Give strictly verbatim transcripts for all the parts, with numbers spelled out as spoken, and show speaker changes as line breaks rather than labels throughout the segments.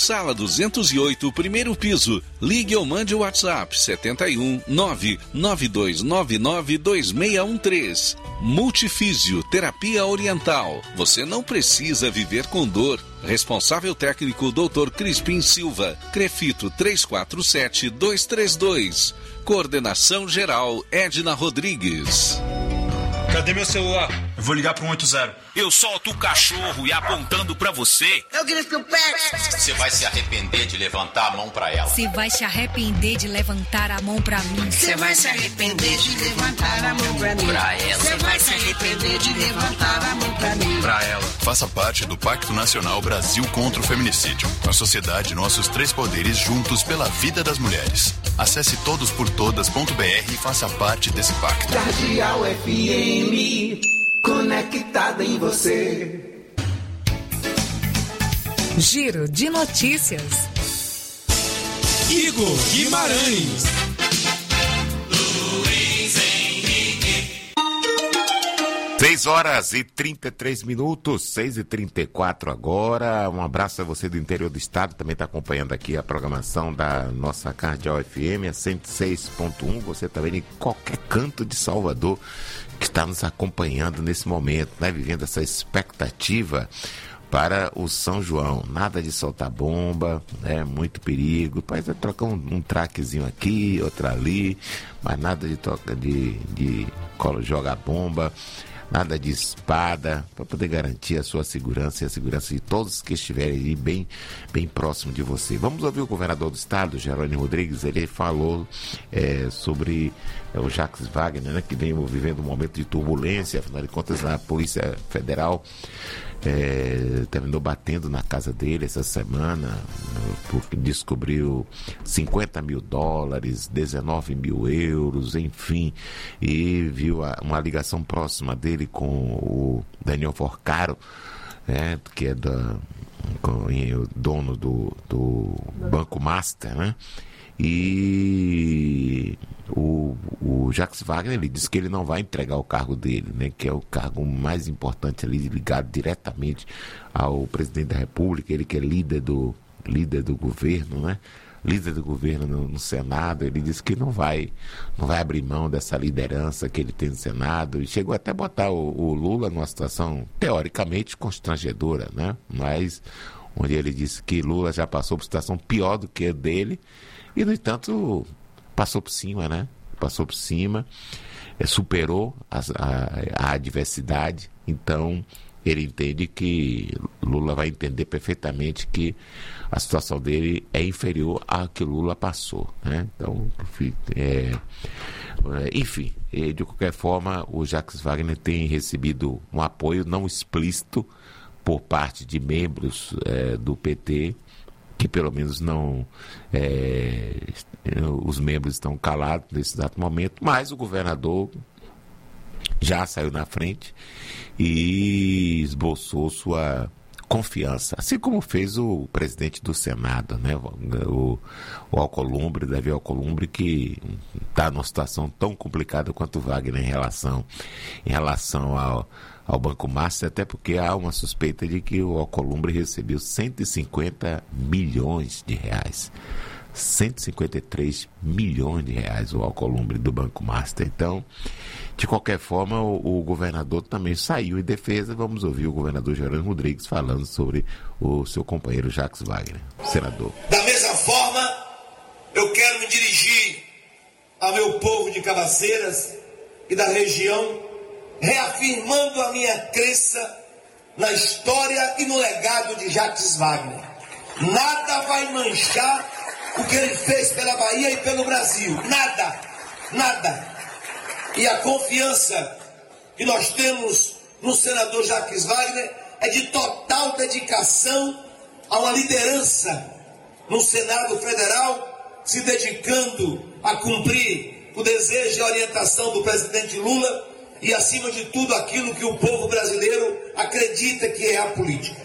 sala duzentos e oito, primeiro piso. Ligue ou mande o WhatsApp setenta e um, nove nove dois nove nove dois seis um três. Multifísio, terapia oriental. Você não precisa viver com dor. Responsável técnico doutor Crispim Silva. Crefito três quatro sete dois três dois. Coordenação geral Edna Rodrigues.
Cadê meu celular? Eu vou ligar para um oito zero.
Eu solto o cachorro e apontando pra você.
Eu grito o pé.
Você vai se arrepender de levantar a mão pra ela.
Você vai se arrepender de levantar a mão pra mim.
Você vai se arrepender de levantar a mão pra mim.
Pra ela.
Você vai se arrepender de levantar a mão pra mim.
Pra ela.
Faça parte do Pacto Nacional Brasil contra o Feminicídio. A sociedade, nossos três poderes juntos pela vida das mulheres. Acesse todos por todas ponto b r e faça parte desse pacto.
Cardeal F M, conectada em você.
Giro de notícias.
Igor Guimarães.
seis horas e trinta e três minutos, seis e trinta e quatro agora. Um abraço a você do interior do estado, também está acompanhando aqui a programação da nossa Cardeal F M, a cento e seis ponto um. Você também em qualquer canto de Salvador que está nos acompanhando nesse momento, né? Vivendo essa expectativa para o São João. Nada de soltar bomba, né? Muito perigo. Pode trocar um, um traquezinho aqui, outro ali, mas nada de, troca, de, de jogar bomba. Nada de espada, para poder garantir a sua segurança e a segurança de todos que estiverem aí bem, bem próximo de você. Vamos ouvir o governador do estado, Jerônimo Rodrigues. Ele falou é, sobre é, o Jacques Wagner, né, que vem vivendo um momento de turbulência. Afinal de contas, a Polícia Federal é, terminou batendo na casa dele essa semana, porque descobriu cinquenta mil dólares, dezenove mil euros, enfim, e viu a, uma ligação próxima dele com o Daniel Forcaro, né, que é da, com, o dono do, do Banco Master, né? E o, o Jacques Wagner, ele disse que ele não vai entregar o cargo dele, né, que é o cargo mais importante ali, ligado diretamente ao presidente da República, ele que é líder do, líder do governo, né? líder do governo no, no Senado. Ele disse que não vai, não vai abrir mão dessa liderança que ele tem no Senado, e chegou até a botar o, o Lula numa situação teoricamente constrangedora, né? Mas onde ele disse que Lula já passou por situação pior do que a dele, e no entanto passou por cima, né? Passou por cima, é, superou a, a, a adversidade. Então ele entende que Lula vai entender perfeitamente que a situação dele é inferior à que Lula passou, né? Então, é, enfim, de qualquer forma, o Jacques Wagner tem recebido um apoio não explícito por parte de membros é, do P T, que pelo menos não, é, os membros estão calados nesse exato momento, mas o governador já saiu na frente e esboçou sua confiança, assim como fez o presidente do Senado, né? o, o Alcolumbre, Davi Alcolumbre, que está numa situação tão complicada quanto o Wagner em relação, em relação ao, ao Banco Master, até porque há uma suspeita de que o Alcolumbre recebeu cento e cinquenta milhões de reais. cento e cinquenta e três milhões de reais o Alcolumbre do Banco Master. Então, de qualquer forma, o, o governador também saiu em defesa. Vamos ouvir o governador Jerônimo Rodrigues falando sobre o seu companheiro Jacques Wagner, senador.
Da mesma forma, eu quero me dirigir ao meu povo de Cabaceiras e da região, reafirmando a minha crença na história e no legado de Jacques Wagner. Nada vai manchar o que ele fez pela Bahia e pelo Brasil. Nada, nada. E a confiança que nós temos no senador Jacques Wagner é de total dedicação a uma liderança no Senado Federal, se dedicando a cumprir o desejo e a orientação do presidente Lula e, acima de tudo, aquilo que o povo brasileiro acredita que é a política.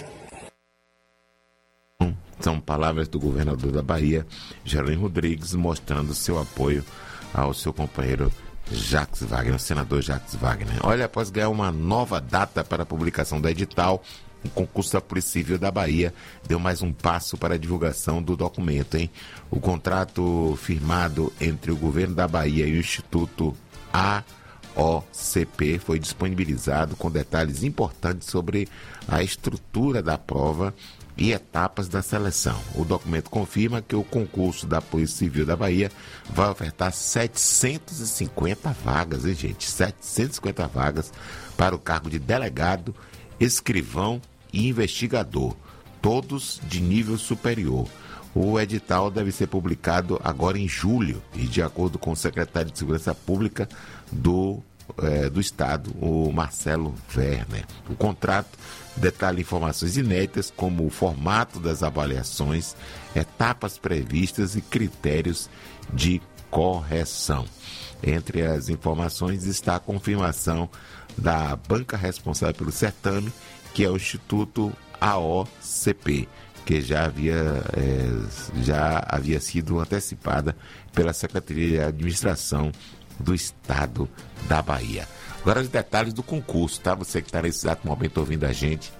São palavras do governador da Bahia, Jerônimo Rodrigues, mostrando seu apoio ao seu companheiro Jacques Wagner, o senador Jacques Wagner. Olha, após ganhar uma nova data para a publicação do edital O concurso da Polícia Civil da Bahia deu mais um passo para a divulgação do documento, hein? O contrato firmado entre o governo da Bahia e o Instituto A O C P foi disponibilizado com detalhes importantes sobre a estrutura da prova e etapas da seleção. O documento confirma que o concurso da Polícia Civil da Bahia vai ofertar setecentas e cinquenta vagas, hein, gente? setecentas e cinquenta vagas para o cargo de delegado, escrivão e investigador, todos de nível superior. O edital deve ser publicado agora em julho e, de acordo com o secretário de Segurança Pública do, eh, do Estado, o Marcelo Werner. O contrato detalha informações inéditas como o formato das avaliações, etapas previstas e critérios de correção. Entre as informações está a confirmação da banca responsável pelo certame, que é o Instituto A O C P, que já havia, é, já havia sido antecipada pela Secretaria de Administração do Estado da Bahia. Agora os detalhes do concurso, tá? Você que está nesse exato momento ouvindo a gente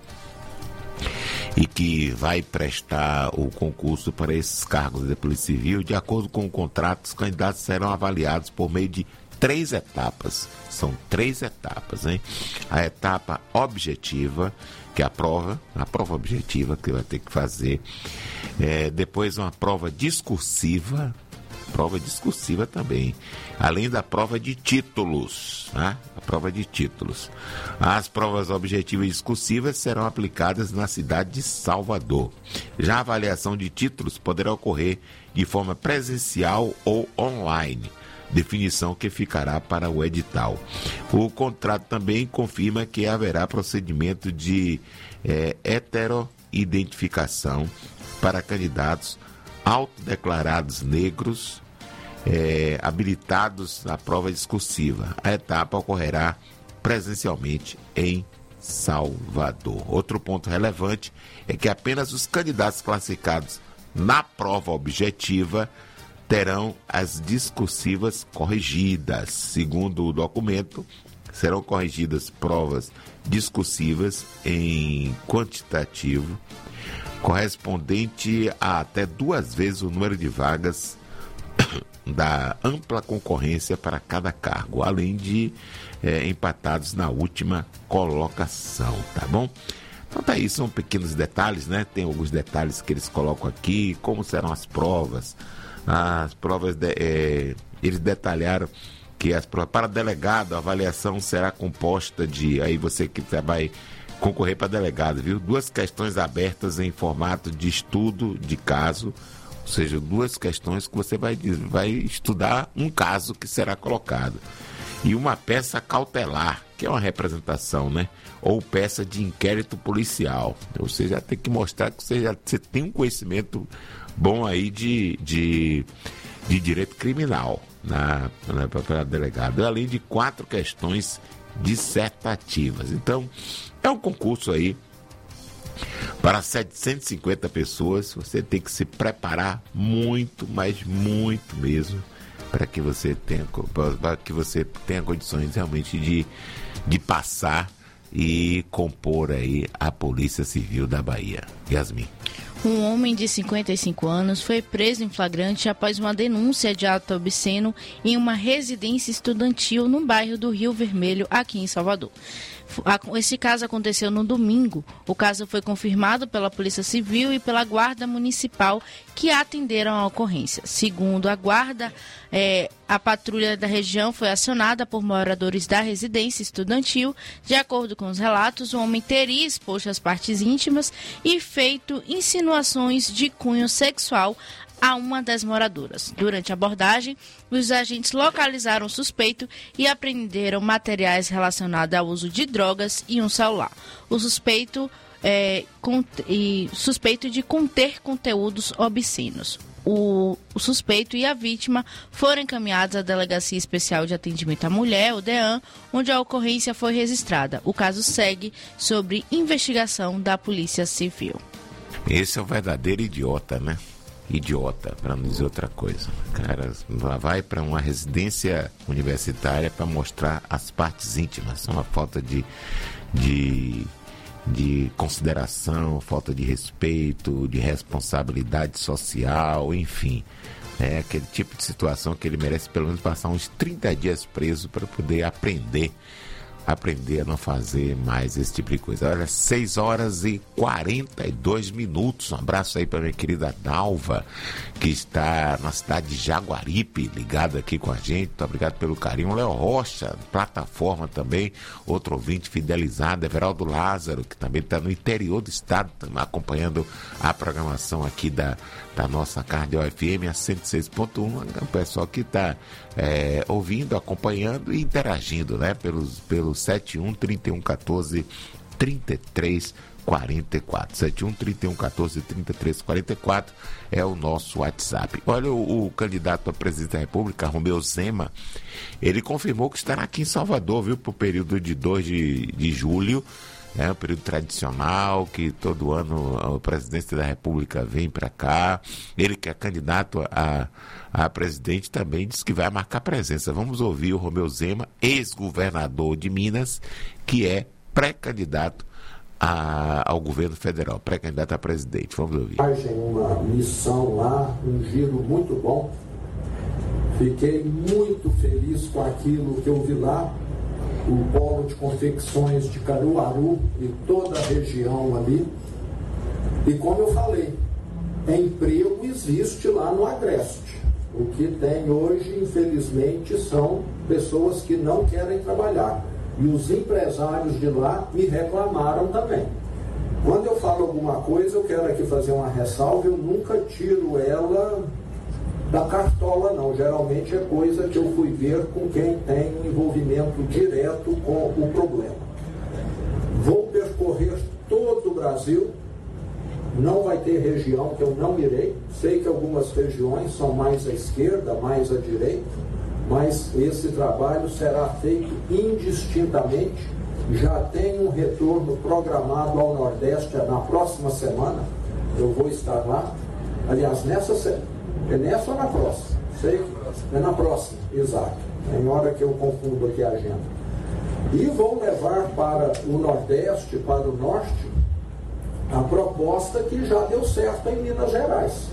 e que vai prestar o concurso para esses cargos da Polícia Civil, de acordo com o contrato, os candidatos serão avaliados por meio de três etapas. São três etapas, hein? A etapa objetiva, que é a prova, a prova objetiva que vai ter que fazer. É, depois uma prova discursiva, prova discursiva também, além da prova de títulos, né? A prova de títulos. As provas objetivas e discursivas serão aplicadas na cidade de Salvador. Já a avaliação de títulos poderá ocorrer de forma presencial ou online, definição que ficará para o edital. O contrato também confirma que haverá procedimento de é, heteroidentificação para candidatos autodeclarados negros é, habilitados na prova discursiva. A etapa ocorrerá presencialmente em Salvador. Outro ponto relevante é que apenas os candidatos classificados na prova objetiva terão as discursivas corrigidas. Segundo o documento, serão corrigidas provas discursivas em quantitativo correspondente a até duas vezes o número de vagas da ampla concorrência para cada cargo, além de é, empatados na última colocação, tá bom? Então tá aí, são pequenos detalhes, né? Tem alguns detalhes que eles colocam aqui, como serão as provas. As provas, de, é, eles detalharam que as provas, para delegado, a avaliação será composta de, aí você que vai concorrer para delegado, viu? Duas questões abertas em formato de estudo de caso, ou seja, duas questões que você vai, vai estudar um caso que será colocado. E uma peça cautelar, que é uma representação, né? Ou peça de inquérito policial. Ou seja, tem que mostrar que você, já, você tem um conhecimento bom aí de, de, de direito criminal na, na, para delegado. Além de quatro questões dissertativas. Então, é um concurso aí para setecentas e cinquenta pessoas. Você tem que se preparar muito, mas muito mesmo, para que você tenha, para que você tenha condições realmente de, de passar e compor aí a Polícia Civil da Bahia. Yasmin.
Um homem de cinquenta e cinco anos foi preso em flagrante após uma denúncia de ato obsceno em uma residência estudantil no bairro do Rio Vermelho, aqui em Salvador. Esse caso aconteceu no domingo. O caso foi confirmado pela Polícia Civil e pela Guarda Municipal, que atenderam a ocorrência. Segundo a Guarda, é, a patrulha da região foi acionada por moradores da residência estudantil. De acordo com os relatos, o homem teria exposto as partes íntimas e feito insinuações de cunho sexual a uma das moradoras. Durante a abordagem, os agentes localizaram o suspeito e apreenderam materiais relacionados ao uso de drogas e um celular. O suspeito, é, cont- e suspeito de conter conteúdos obscenos. O, o suspeito e a vítima foram encaminhados à Delegacia Especial de Atendimento à Mulher, o DEAM, onde a ocorrência foi registrada. O caso segue sob investigação da Polícia Civil.
Esse é o verdadeiro idiota, né? Idiota, para não dizer outra coisa. O cara vai para uma residência universitária para mostrar as partes íntimas. É uma falta de, de, de consideração, falta de respeito, de responsabilidade social, enfim. É aquele tipo de situação que ele merece pelo menos passar uns trinta dias preso para poder aprender, aprender a não fazer mais esse tipo de coisa. Olha, seis horas e quarenta e dois minutos. Um abraço aí para minha querida Dalva, que está na cidade de Jaguaripe, ligada aqui com a gente. Muito obrigado pelo carinho. Léo Rocha, plataforma também, outro ouvinte fidelizado. Everaldo Lázaro, que também está no interior do estado, acompanhando a programação aqui da, da nossa Cardio F M, a cento e seis ponto um. O pessoal que está é, ouvindo, acompanhando e interagindo, né? Pelos, pelos sete um, trinta e um, quatorze, trinta e três, quarenta e quatro. sete um, trinta e um, quatorze, trinta e três, quarenta e quatro é o nosso WhatsApp. Olha, o, o candidato a presidente da República, Romeu Zema, ele confirmou que estará aqui em Salvador, viu, para o período de dois de, de julho. É um período tradicional, que todo ano a presidência da República vem para cá. Ele, que é candidato a, a presidente, também disse que vai marcar presença. Vamos ouvir o Romeu Zema, ex-governador de Minas, que é pré-candidato a, ao governo federal, pré-candidato a presidente. Vamos ouvir.
Uma missão lá, um giro muito bom. Fiquei muito feliz com aquilo que eu vi lá. O polo de confecções de Caruaru e toda a região ali. E como eu falei, emprego existe lá no Agreste. O que tem hoje, infelizmente, são pessoas que não querem trabalhar. E os empresários de lá me reclamaram também. Quando eu falo alguma coisa, eu quero aqui fazer uma ressalva, eu nunca tiro ela da cartola, não. Geralmente é coisa que eu fui ver com quem tem um envolvimento direto com o problema. Vou percorrer todo o Brasil, não vai ter região que eu não irei. Sei que algumas regiões são mais à esquerda, mais à direita, mas esse trabalho será feito indistintamente. Já tem um retorno programado ao Nordeste na próxima semana. Eu vou estar lá, aliás, nessa semana. É nessa ou na próxima? Sei que é na próxima, exato. Tem hora que eu confundo aqui a agenda. E vou levar para o Nordeste, para o Norte, a proposta que já deu certo em Minas Gerais.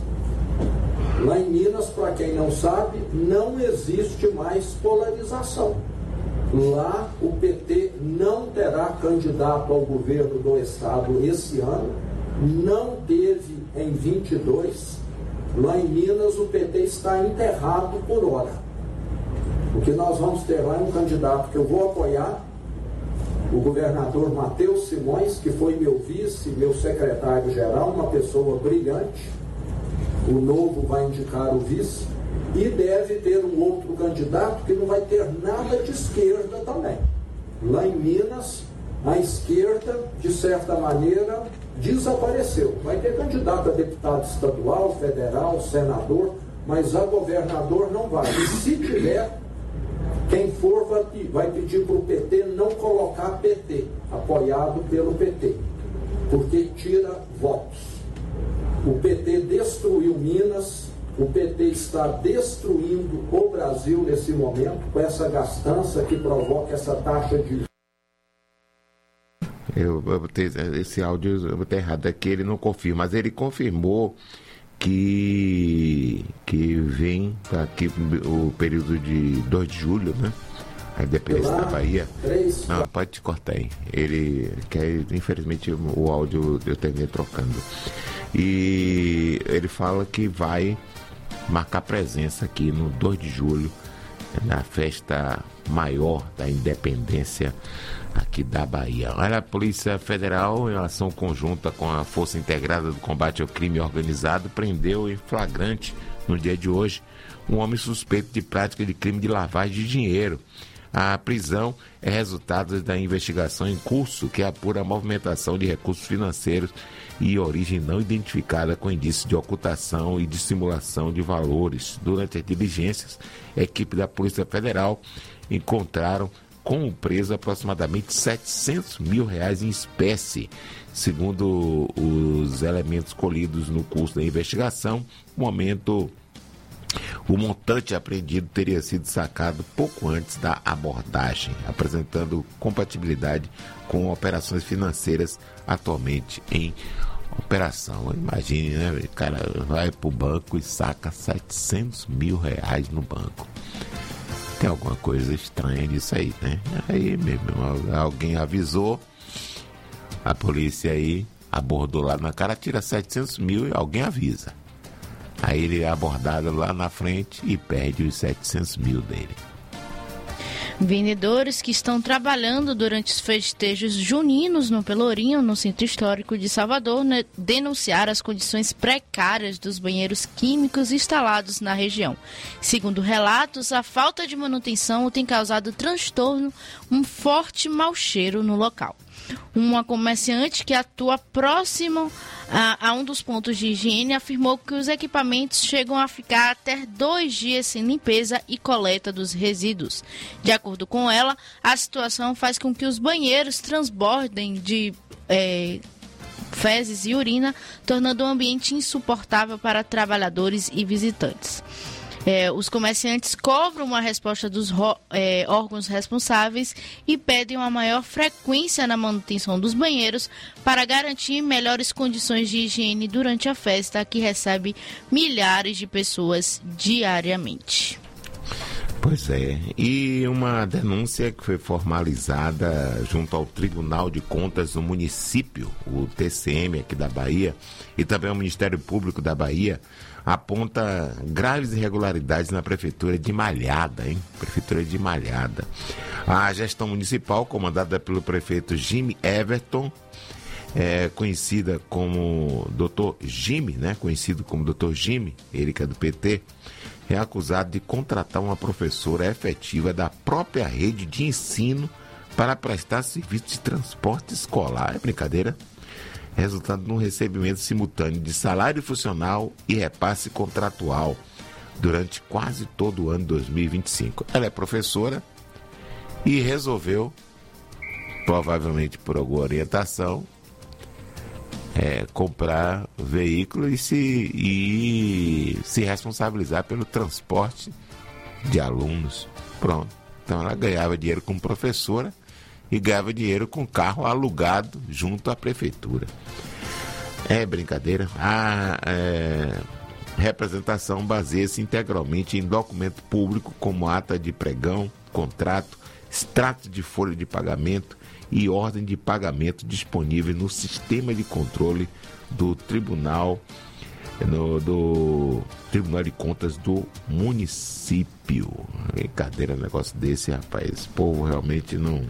Lá em Minas, para quem não sabe, não existe mais polarização. Lá o P T não terá candidato ao governo do Estado esse ano, não teve em vinte e dois. Lá em Minas o P T está enterrado por hora. O que nós vamos ter lá é um candidato que eu vou apoiar, o governador Matheus Simões, que foi meu vice, meu secretário-geral, uma pessoa brilhante. O Novo vai indicar o vice. E deve ter um outro candidato que não vai ter nada de esquerda também. Lá em Minas, a esquerda, de certa maneira, desapareceu. Vai ter candidato a deputado estadual, federal, senador, mas a governador não vai. E se tiver, quem for vai, vai pedir para o P T não colocar P T, apoiado pelo P T, porque tira votos. O P T destruiu Minas, o P T está destruindo o Brasil nesse momento, com essa gastança que provoca essa taxa de...
Eu, eu botei, esse áudio eu botei errado aqui, ele não confirma, mas ele confirmou que, que vem aqui o período de dois de julho, né? A independência da Bahia. Não, pode te cortar aí. Ele quer, infelizmente, o áudio eu terminei trocando. E ele fala que vai marcar presença aqui no dois de julho, na festa maior da independência aqui da Bahia. Olha, a Polícia Federal, em ação conjunta com a Força Integrada do Combate ao Crime Organizado, prendeu em flagrante, no dia de hoje, um homem suspeito de prática de crime de lavagem de dinheiro. A prisão é resultado da investigação em curso que apura a movimentação de recursos financeiros e origem não identificada com indício de ocultação e dissimulação de valores. Durante as diligências, a equipe da Polícia Federal encontraram como preso aproximadamente setecentos mil reais em espécie. Segundo os elementos colhidos no curso da investigação, no momento O montante apreendido teria sido sacado pouco antes da abordagem, apresentando compatibilidade com operações financeiras atualmente em operação. Imagine, né? O cara vai para o banco e saca setecentos mil reais no banco. Tem alguma coisa estranha nisso aí, né? Aí mesmo, alguém avisou, a polícia aí abordou lá na cara, tira setecentos mil e alguém avisa. Aí ele é abordado lá na frente e perde os setecentos mil dele.
Vendedores que estão trabalhando durante os festejos juninos no Pelourinho, no Centro Histórico de Salvador, né, denunciaram as condições precárias dos banheiros químicos instalados na região. Segundo relatos, a falta de manutenção tem causado transtorno, um forte mau cheiro no local. Uma comerciante que atua próximo a, a um dos pontos de higiene afirmou que os equipamentos chegam a ficar até dois dias sem limpeza e coleta dos resíduos. De acordo com ela, a situação faz com que os banheiros transbordem de é, fezes e urina, tornando o ambiente insuportável para trabalhadores e visitantes. É, os comerciantes cobram uma resposta dos é, órgãos responsáveis e pedem uma maior frequência na manutenção dos banheiros para garantir melhores condições de higiene durante a festa, que recebe milhares de pessoas diariamente.
Pois é, e uma denúncia que foi formalizada junto ao Tribunal de Contas do município, o T C M aqui da Bahia, e também o Ministério Público da Bahia, aponta graves irregularidades na Prefeitura de Malhada, hein? Prefeitura de Malhada. A gestão municipal, comandada pelo prefeito Jimmy Everton, é, conhecida como doutor Jimmy, né? Conhecido como doutor Jimmy, ele que é do P T, é acusado de contratar uma professora efetiva da própria rede de ensino para prestar serviço de transporte escolar. É brincadeira? Resultando num recebimento simultâneo de salário funcional e repasse contratual durante quase todo o ano de dois mil e vinte e cinco. Ela é professora e resolveu, provavelmente por alguma orientação, é, comprar veículo e se, e se responsabilizar pelo transporte de alunos. Pronto. Então ela ganhava dinheiro como professora e ganhava dinheiro com carro alugado junto à prefeitura. É brincadeira. A é, representação baseia-se integralmente em documento público como ata de pregão, contrato, extrato de folha de pagamento e ordem de pagamento disponível no sistema de controle do Tribunal, no, do Tribunal de Contas do município. Brincadeira, um negócio desse, rapaz. O povo realmente não...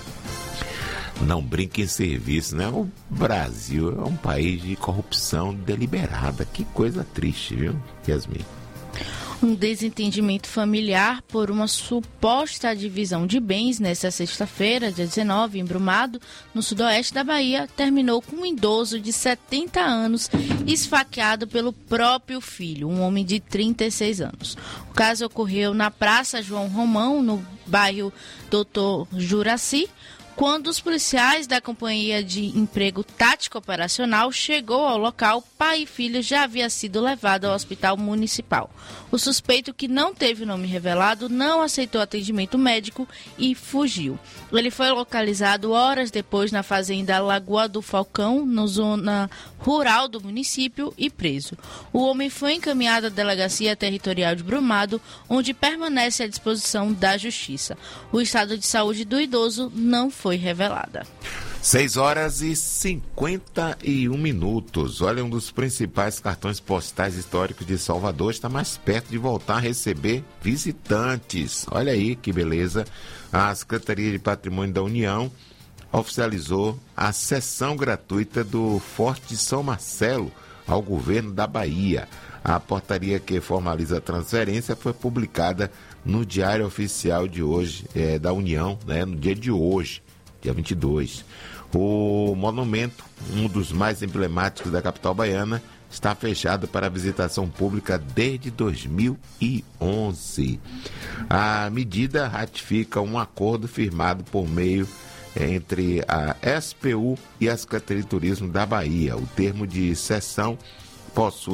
Não brinca em serviço, né? O Brasil é um país de corrupção deliberada. Que coisa triste, viu, Yasmin?
Um desentendimento familiar por uma suposta divisão de bens nesta sexta-feira, dia dezenove, em Brumado, no sudoeste da Bahia, terminou com um idoso de setenta anos esfaqueado pelo próprio filho, um homem de trinta e seis anos. O caso ocorreu na Praça João Romão, no bairro doutor Juraci, quando os policiais da Companhia de Emprego Tático Operacional chegou ao local, pai e filho já havia sido levado ao hospital municipal. O suspeito, que não teve nome revelado, não aceitou atendimento médico e fugiu. Ele foi localizado horas depois na fazenda Lagoa do Falcão, na zona rural do município, e preso. O homem foi encaminhado à Delegacia Territorial de Brumado, onde permanece à disposição da Justiça. O estado de saúde do idoso não foi revelada.
seis horas e cinquenta e um minutos. Olha, um dos principais cartões postais históricos de Salvador está mais perto de voltar a receber visitantes. Olha aí que beleza. A Secretaria de Patrimônio da União oficializou a cessão gratuita do Forte de São Marcelo ao governo da Bahia. A portaria que formaliza a transferência foi publicada no Diário Oficial de hoje, é, da União, né, no dia de hoje, dia vinte e dois. O monumento, um dos mais emblemáticos da capital baiana, está fechado para visitação pública desde dois mil e onze. A medida ratifica um acordo firmado por meio entre a S P U e a Secretaria de Turismo da Bahia. O termo de cessão possui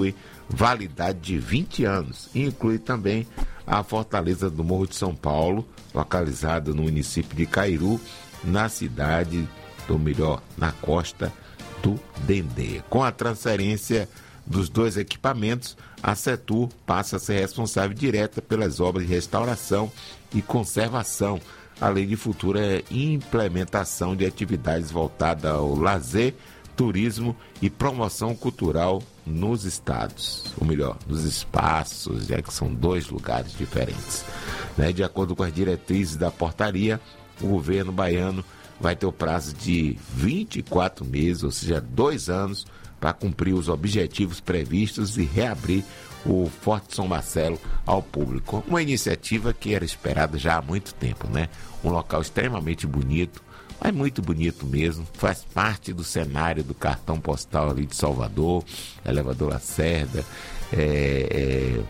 validade de vinte anos. E inclui também a Fortaleza do Morro de São Paulo, localizada no município de Cairu, na cidade, ou melhor, na costa do Dendê. Com a transferência dos dois equipamentos, a Setur passa a ser responsável direta pelas obras de restauração e conservação, além de futura implementação de atividades voltadas ao lazer, turismo e promoção cultural nos estados, ou melhor, nos espaços, já que são dois lugares diferentes. Né? De acordo com as diretrizes da portaria, o governo baiano vai ter o prazo de vinte e quatro meses, ou seja, dois anos, para cumprir os objetivos previstos e reabrir o Forte São Marcelo ao público. Uma iniciativa que era esperada já há muito tempo, né? Um local extremamente bonito, mas muito bonito mesmo, faz parte do cenário do cartão postal ali de Salvador, Elevador Lacerda, é, é,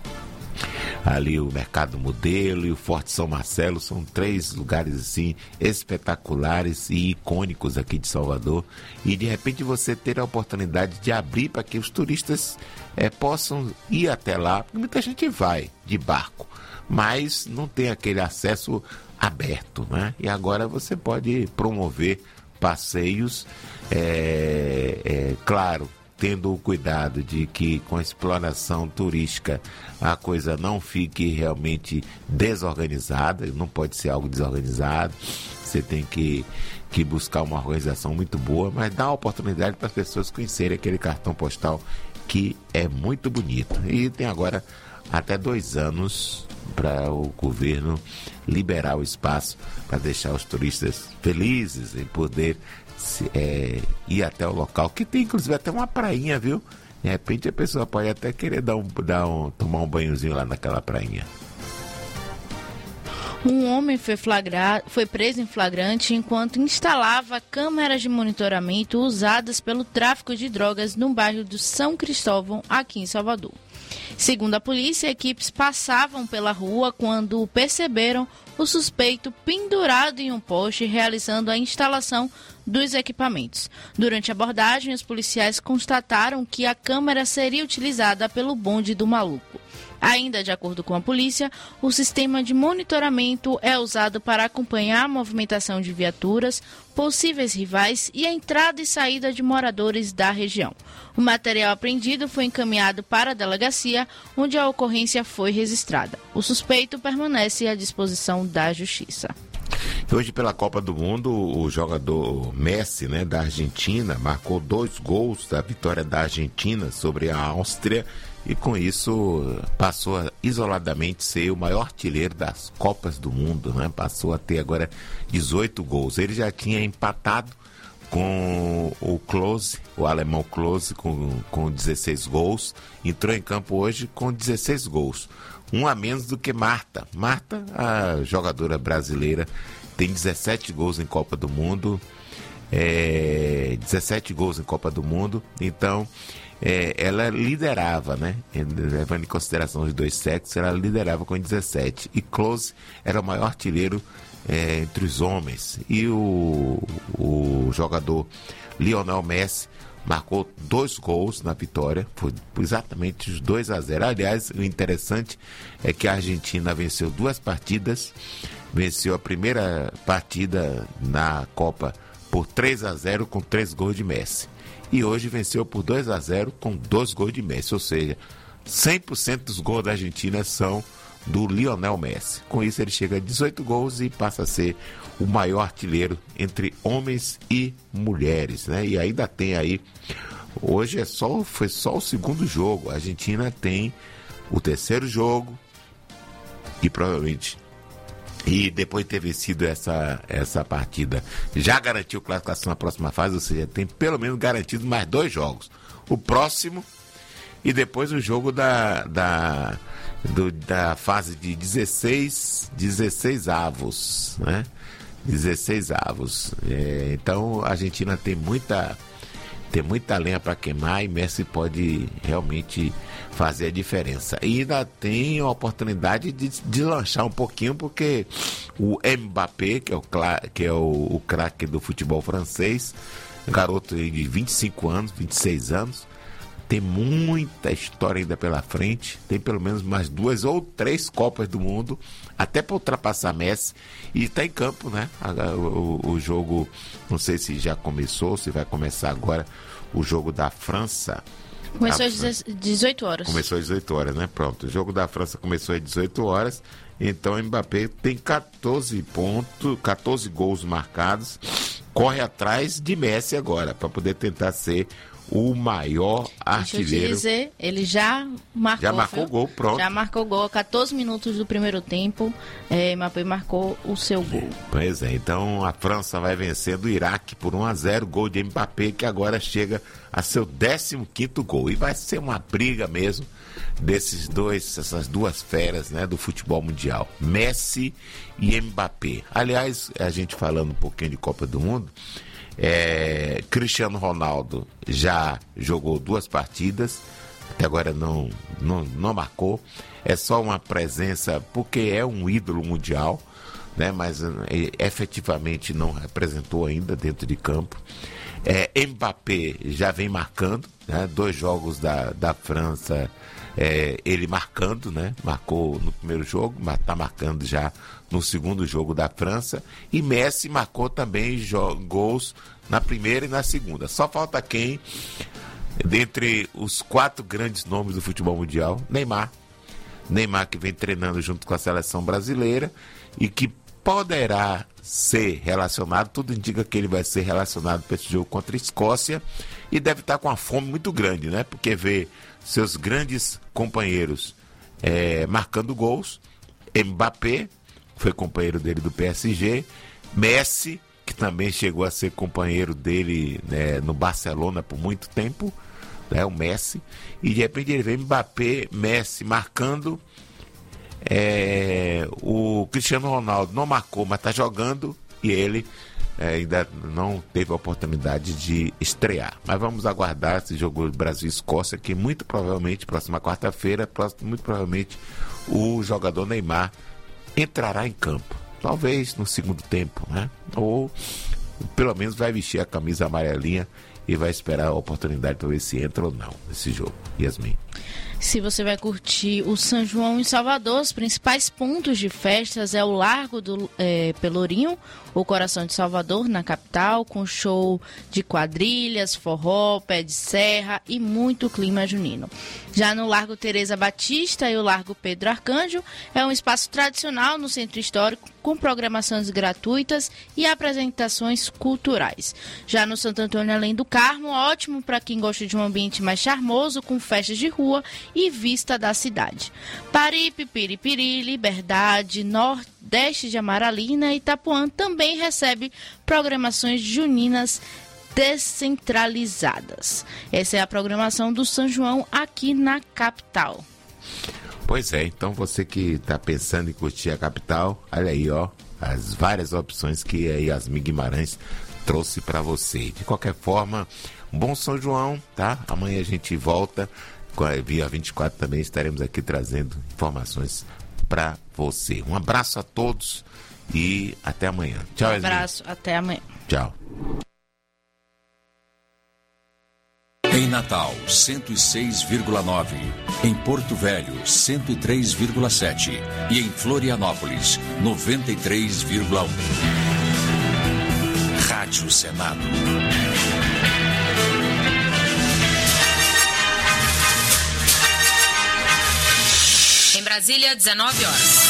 ali o Mercado Modelo e o Forte São Marcelo, são três lugares assim espetaculares e icônicos aqui de Salvador, e de repente você ter a oportunidade de abrir para que os turistas é, possam ir até lá, porque muita gente vai de barco, mas não tem aquele acesso aberto, né? E agora você pode promover passeios, é, é, claro, tendo o cuidado de que com a exploração turística a coisa não fique realmente desorganizada, não pode ser algo desorganizado, você tem que, que buscar uma organização muito boa, mas dá a oportunidade para as pessoas conhecerem aquele cartão postal que é muito bonito. E tem agora até dois anos para o governo liberar o espaço para deixar os turistas felizes em poder se, é, ir até o local, que tem inclusive até uma prainha, viu? De repente a pessoa pode até querer dar um, dar um, tomar um banhozinho lá naquela prainha.
Um homem foi, flagrado, foi preso em flagrante enquanto instalava câmeras de monitoramento usadas pelo tráfico de drogas no bairro do São Cristóvão, aqui em Salvador. Segundo a polícia, equipes passavam pela rua quando perceberam o suspeito pendurado em um poste realizando a instalação dos equipamentos. Durante a abordagem, os policiais constataram que a câmera seria utilizada pelo bonde do maluco. Ainda de acordo com a polícia, o sistema de monitoramento é usado para acompanhar a movimentação de viaturas, possíveis rivais e a entrada e saída de moradores da região. O material apreendido foi encaminhado para a delegacia, onde a ocorrência foi registrada. O suspeito permanece à disposição da Justiça.
Hoje, pela Copa do Mundo, o jogador Messi, né, da Argentina, marcou dois gols da vitória da Argentina sobre a Áustria e, com isso, passou a isoladamente ser o maior artilheiro das Copas do Mundo, né? Passou a ter agora dezoito gols. Ele já tinha empatado com o Klose, o alemão Klose, com, com dezesseis gols. Entrou em campo hoje com dezesseis gols. Um a menos do que Marta. Marta, a jogadora brasileira, tem dezessete gols em Copa do Mundo. É, dezessete gols em Copa do Mundo. Então, é, ela liderava, né? Levando em consideração os dois sexos, ela liderava com dezessete. E Klose era o maior artilheiro é, entre os homens. E o, o jogador Lionel Messi marcou dois gols na vitória, foi exatamente os dois a zero. Aliás, o interessante é que a Argentina venceu duas partidas, venceu a primeira partida na Copa por três a zero com três gols de Messi. E hoje venceu por dois a zero com dois gols de Messi, ou seja, cem por cento dos gols da Argentina são do Lionel Messi. Com isso ele chega a dezoito gols e passa a ser o maior artilheiro entre homens e mulheres, né? E ainda tem aí, hoje é só, foi só o segundo jogo, a Argentina tem o terceiro jogo e provavelmente, e depois de ter vencido essa, essa partida, já garantiu classificação na próxima fase, ou seja, tem pelo menos garantido mais dois jogos. O próximo e depois o jogo da, da, do, da fase de dezesseis, dezesseis avos, né? dezesseis avos. É, então a Argentina tem muita, tem muita lenha para queimar e Messi pode realmente fazer a diferença. E ainda tem a oportunidade de deslanchar um pouquinho, porque o Mbappé, que é o, que é o, o craque do futebol francês, garoto de vinte e cinco anos, vinte e seis anos, tem muita história ainda pela frente, tem pelo menos mais duas ou três Copas do Mundo, até para ultrapassar Messi, e está em campo, né? O, o, o jogo, não sei se já começou, se vai começar agora, o jogo da França.
Começou às dezoito horas.
Começou às dezoito horas, né? Pronto, o jogo da França começou às dezoito horas, então o Mbappé tem catorze pontos, catorze gols marcados, corre atrás de Messi agora, para poder tentar ser o maior artilheiro.
Deixa eu te dizer, ele já marcou.
Já marcou o gol, pronto.
Já marcou gol a catorze minutos do primeiro tempo. É, Mbappé marcou o seu gol.
Pois é, então a França vai vencendo o Iraque por um a zero, gol de Mbappé, que agora chega a seu décimo quinto gol. E vai ser uma briga mesmo desses dois, essas duas feras, né, do futebol mundial, Messi e Mbappé. Aliás, a gente falando um pouquinho de Copa do Mundo, É, Cristiano Ronaldo já jogou duas partidas, até agora não, não, não marcou, é só uma presença porque é um ídolo mundial, né, mas é, efetivamente não representou ainda dentro de campo. É, Mbappé já vem marcando, né, dois jogos da, da França, é, ele marcando, né, marcou no primeiro jogo, mas está marcando já no segundo jogo da França, e Messi marcou também jo- gols na primeira e na segunda. Só falta quem, dentre os quatro grandes nomes do futebol mundial? Neymar. Neymar, que vem treinando junto com a seleção brasileira e que poderá ser relacionado, tudo indica que ele vai ser relacionado para esse jogo contra a Escócia, e deve estar com uma fome muito grande, né? Porque vê seus grandes companheiros é, marcando gols. Mbappé foi companheiro dele do P S G, Messi, que também chegou a ser companheiro dele, né, no Barcelona por muito tempo, né, o Messi, e de repente ele vem Mbappé, Messi marcando, é, o Cristiano Ronaldo não marcou, mas está jogando, e ele é, ainda não teve a oportunidade de estrear. Mas vamos aguardar esse jogo Brasil-Escócia, que muito provavelmente, próxima quarta-feira, muito provavelmente o jogador Neymar entrará em campo, talvez no segundo tempo, né? Ou pelo menos vai vestir a camisa amarelinha e vai esperar a oportunidade para ver se entra ou não nesse jogo. Yasmin.
Se você vai curtir o São João em Salvador, os principais pontos de festas é o Largo do é, Pelourinho, o coração de Salvador, na capital, com show de quadrilhas, forró, pé de serra e muito clima junino. Já no Largo Teresa Batista e o Largo Pedro Arcanjo, é um espaço tradicional no centro histórico, com programações gratuitas e apresentações culturais. Já no Santo Antônio Além do Carmo, ótimo para quem gosta de um ambiente mais charmoso, com festas de rua e vista da cidade. Paripe, Piripiri, Liberdade, Nordeste de Amaralina e Itapuã também recebe programações juninas descentralizadas. Essa é a programação do São João aqui na capital.
Pois é, então você que está pensando em curtir a capital, olha aí, ó, as várias opções que a Yasmin Guimarães trouxe para você. De qualquer forma, bom São João, tá? Amanhã a gente volta, via vinte e quatro também estaremos aqui trazendo informações para você. Um abraço a todos e até amanhã. Tchau, Yasmin.
Um abraço, até amanhã.
Tchau.
Em Natal, cento e seis vírgula nove. Em Porto Velho, cento e três vírgula sete. E em Florianópolis, noventa e três vírgula um. Rádio Senado.
Em Brasília, dezenove horas.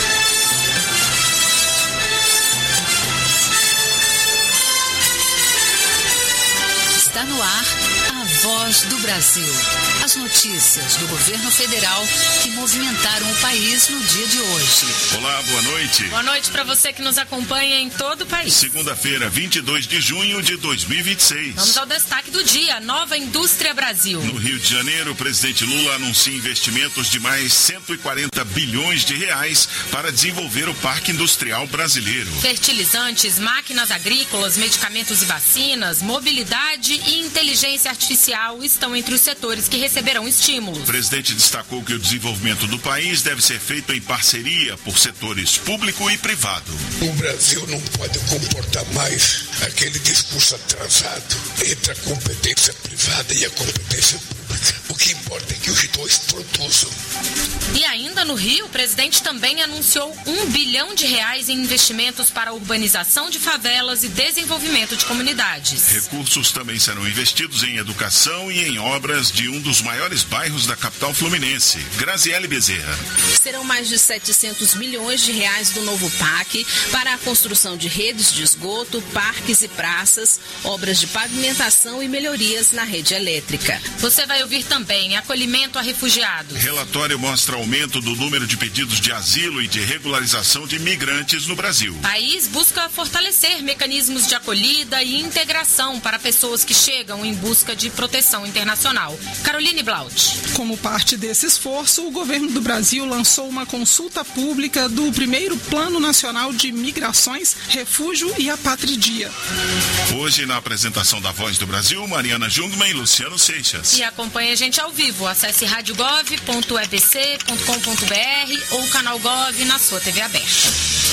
Está no ar a Voz do Brasil. As notícias do governo federal que movimentaram o país no dia de hoje.
Olá, boa noite.
Boa noite para você que nos acompanha em todo o país.
Segunda-feira, vinte e dois de junho de dois mil e vinte e seis.
Vamos ao destaque do dia, Nova Indústria Brasil.
No Rio de Janeiro, o presidente Lula anuncia investimentos de mais cento e quarenta bilhões de reais para desenvolver o Parque Industrial Brasileiro.
Fertilizantes, máquinas agrícolas, medicamentos e vacinas, mobilidade e inteligência artificial estão entre os setores que receberão estímulos.
O presidente destacou que o desenvolvimento do país deve ser feito em parceria por setores público e privado.
O Brasil não pode comportar mais aquele discurso atrasado entre a competência privada e a competência pública. pública. O que importa é que os dois produzam.
E ainda no Rio, o presidente também anunciou um bilhão de reais em investimentos para a urbanização de favelas e desenvolvimento de comunidades.
Recursos também serão investidos em educação e em obras de um dos maiores bairros da capital fluminense, Graziele Bezerra.
Serão mais de setecentos milhões de reais do novo P A C para a construção de redes de esgoto, parques e praças, obras de pavimentação e melhorias na rede elétrica.
Você vai ouvir também acolhimento a refugiados.
Relatório mostra aumento do número de pedidos de asilo e de regularização de imigrantes no Brasil.
O país busca fortalecer mecanismos de acolhida e integração para pessoas que chegam em busca de proteção internacional. Caroline Blaut.
Como parte desse esforço, o governo do Brasil lançou uma consulta pública do primeiro Plano Nacional de Migrações, Refúgio e Apatridia.
Hoje, na apresentação da Voz do Brasil, Mariana Jungmann e Luciano Seixas.
E acompanhe a gente ao vivo. Acesse rádio gov ponto e b c ponto com ponto b r ou o canal Gov na sua T V aberta.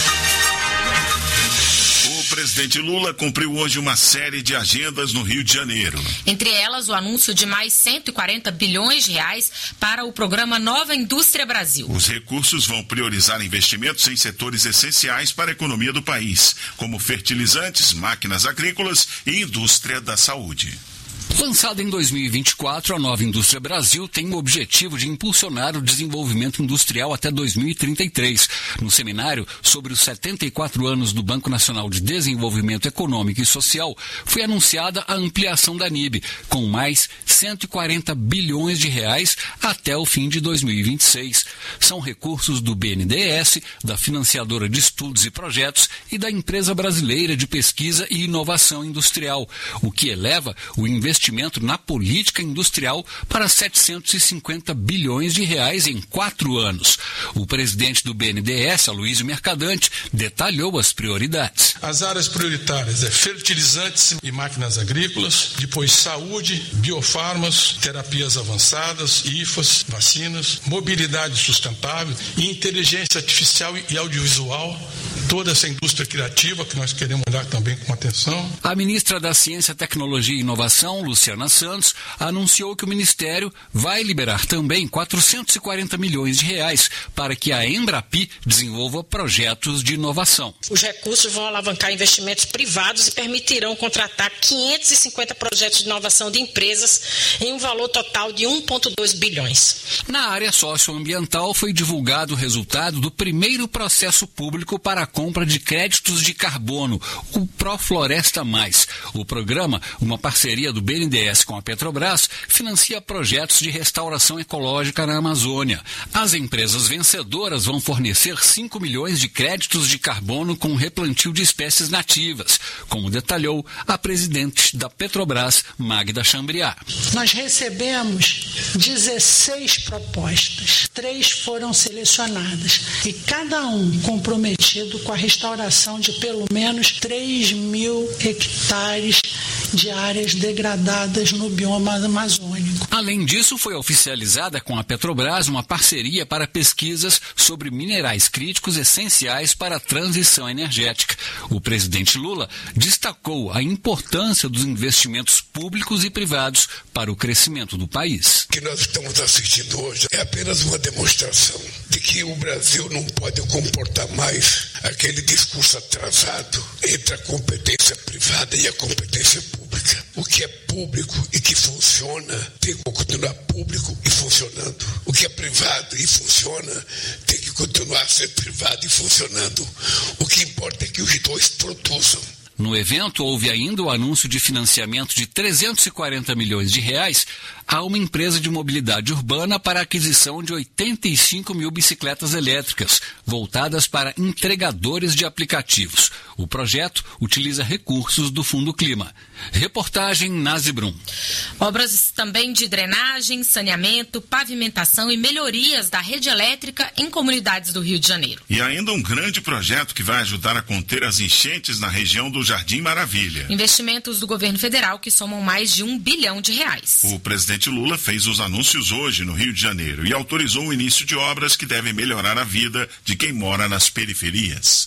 O presidente Lula cumpriu hoje uma série de agendas no Rio de Janeiro.
Entre elas, o anúncio de mais cento e quarenta bilhões de reais para o programa Nova Indústria Brasil.
Os recursos vão priorizar investimentos em setores essenciais para a economia do país, como fertilizantes, máquinas agrícolas e indústria da saúde.
Lançada em dois mil e vinte e quatro, a Nova Indústria Brasil tem o objetivo de impulsionar o desenvolvimento industrial até dois mil e trinta e três. No seminário sobre os setenta e quatro anos do Banco Nacional de Desenvolvimento Econômico e Social, foi anunciada a ampliação da N I B, com mais cento e quarenta bilhões de reais até o fim de dois mil e vinte e seis. São recursos do B N D E S, da Financiadora de Estudos e Projetos e da Empresa Brasileira de Pesquisa e Inovação Industrial, o que eleva o investimento na política industrial para setecentos e cinquenta bilhões de reais em quatro anos. O presidente do B N D E S, Aloysio Mercadante, detalhou as prioridades.
As áreas prioritárias é fertilizantes e máquinas agrícolas, depois saúde, biofarmas, terapias avançadas, I F As, vacinas, mobilidade sustentável e inteligência artificial e audiovisual, toda essa indústria criativa que nós queremos olhar também com atenção.
A ministra da Ciência, Tecnologia e Inovação, Luciana Santos, anunciou que o Ministério vai liberar também quatrocentos e quarenta milhões de reais para que a Embrapi desenvolva projetos de inovação.
Os recursos vão alavancar investimentos privados e permitirão contratar quinhentos e cinquenta projetos de inovação de empresas em um valor total de um vírgula dois bilhões.
Na área socioambiental foi divulgado o resultado do primeiro processo público para a compra de créditos de carbono, o Profloresta Mais. O programa, uma parceria do B N D E S com a Petrobras, financia projetos de restauração ecológica na Amazônia. As empresas vencedoras vão fornecer cinco milhões de créditos de carbono com replantio de espécies nativas, como detalhou a presidente da Petrobras, Magda Chambriard.
Nós recebemos dezesseis propostas, três foram selecionadas e cada um comprometido com a restauração de pelo menos três mil hectares de áreas degradadas no bioma amazônico.
Além disso, foi oficializada com a Petrobras uma parceria para pesquisas sobre minerais críticos essenciais para a transição energética. O presidente Lula destacou a importância dos investimentos públicos e privados para o crescimento do país.
O que nós estamos assistindo hoje é apenas uma demonstração de que o Brasil não pode comportar mais aquele discurso atrasado entre a competência privada e a competência pública. O que é público e que funciona tem que continuar público e funcionando. O que é privado e funciona tem que continuar a ser privado e funcionando. O que importa é que os dois produzam.
No evento, houve ainda o anúncio de financiamento de trezentos e quarenta milhões de reais a uma empresa de mobilidade urbana para a aquisição de oitenta e cinco mil bicicletas elétricas, voltadas para entregadores de aplicativos. O projeto utiliza recursos do Fundo Clima. Reportagem Nazi Brum.
Obras também de drenagem, saneamento, pavimentação e melhorias da rede elétrica em comunidades do Rio de Janeiro.
E ainda um grande projeto que vai ajudar a conter as enchentes na região do Jardim Maravilha.
Investimentos do governo federal que somam mais de um bilhão de reais.
O presidente Lula fez os anúncios hoje no Rio de Janeiro e autorizou o início de obras que devem melhorar a vida de quem mora nas periferias.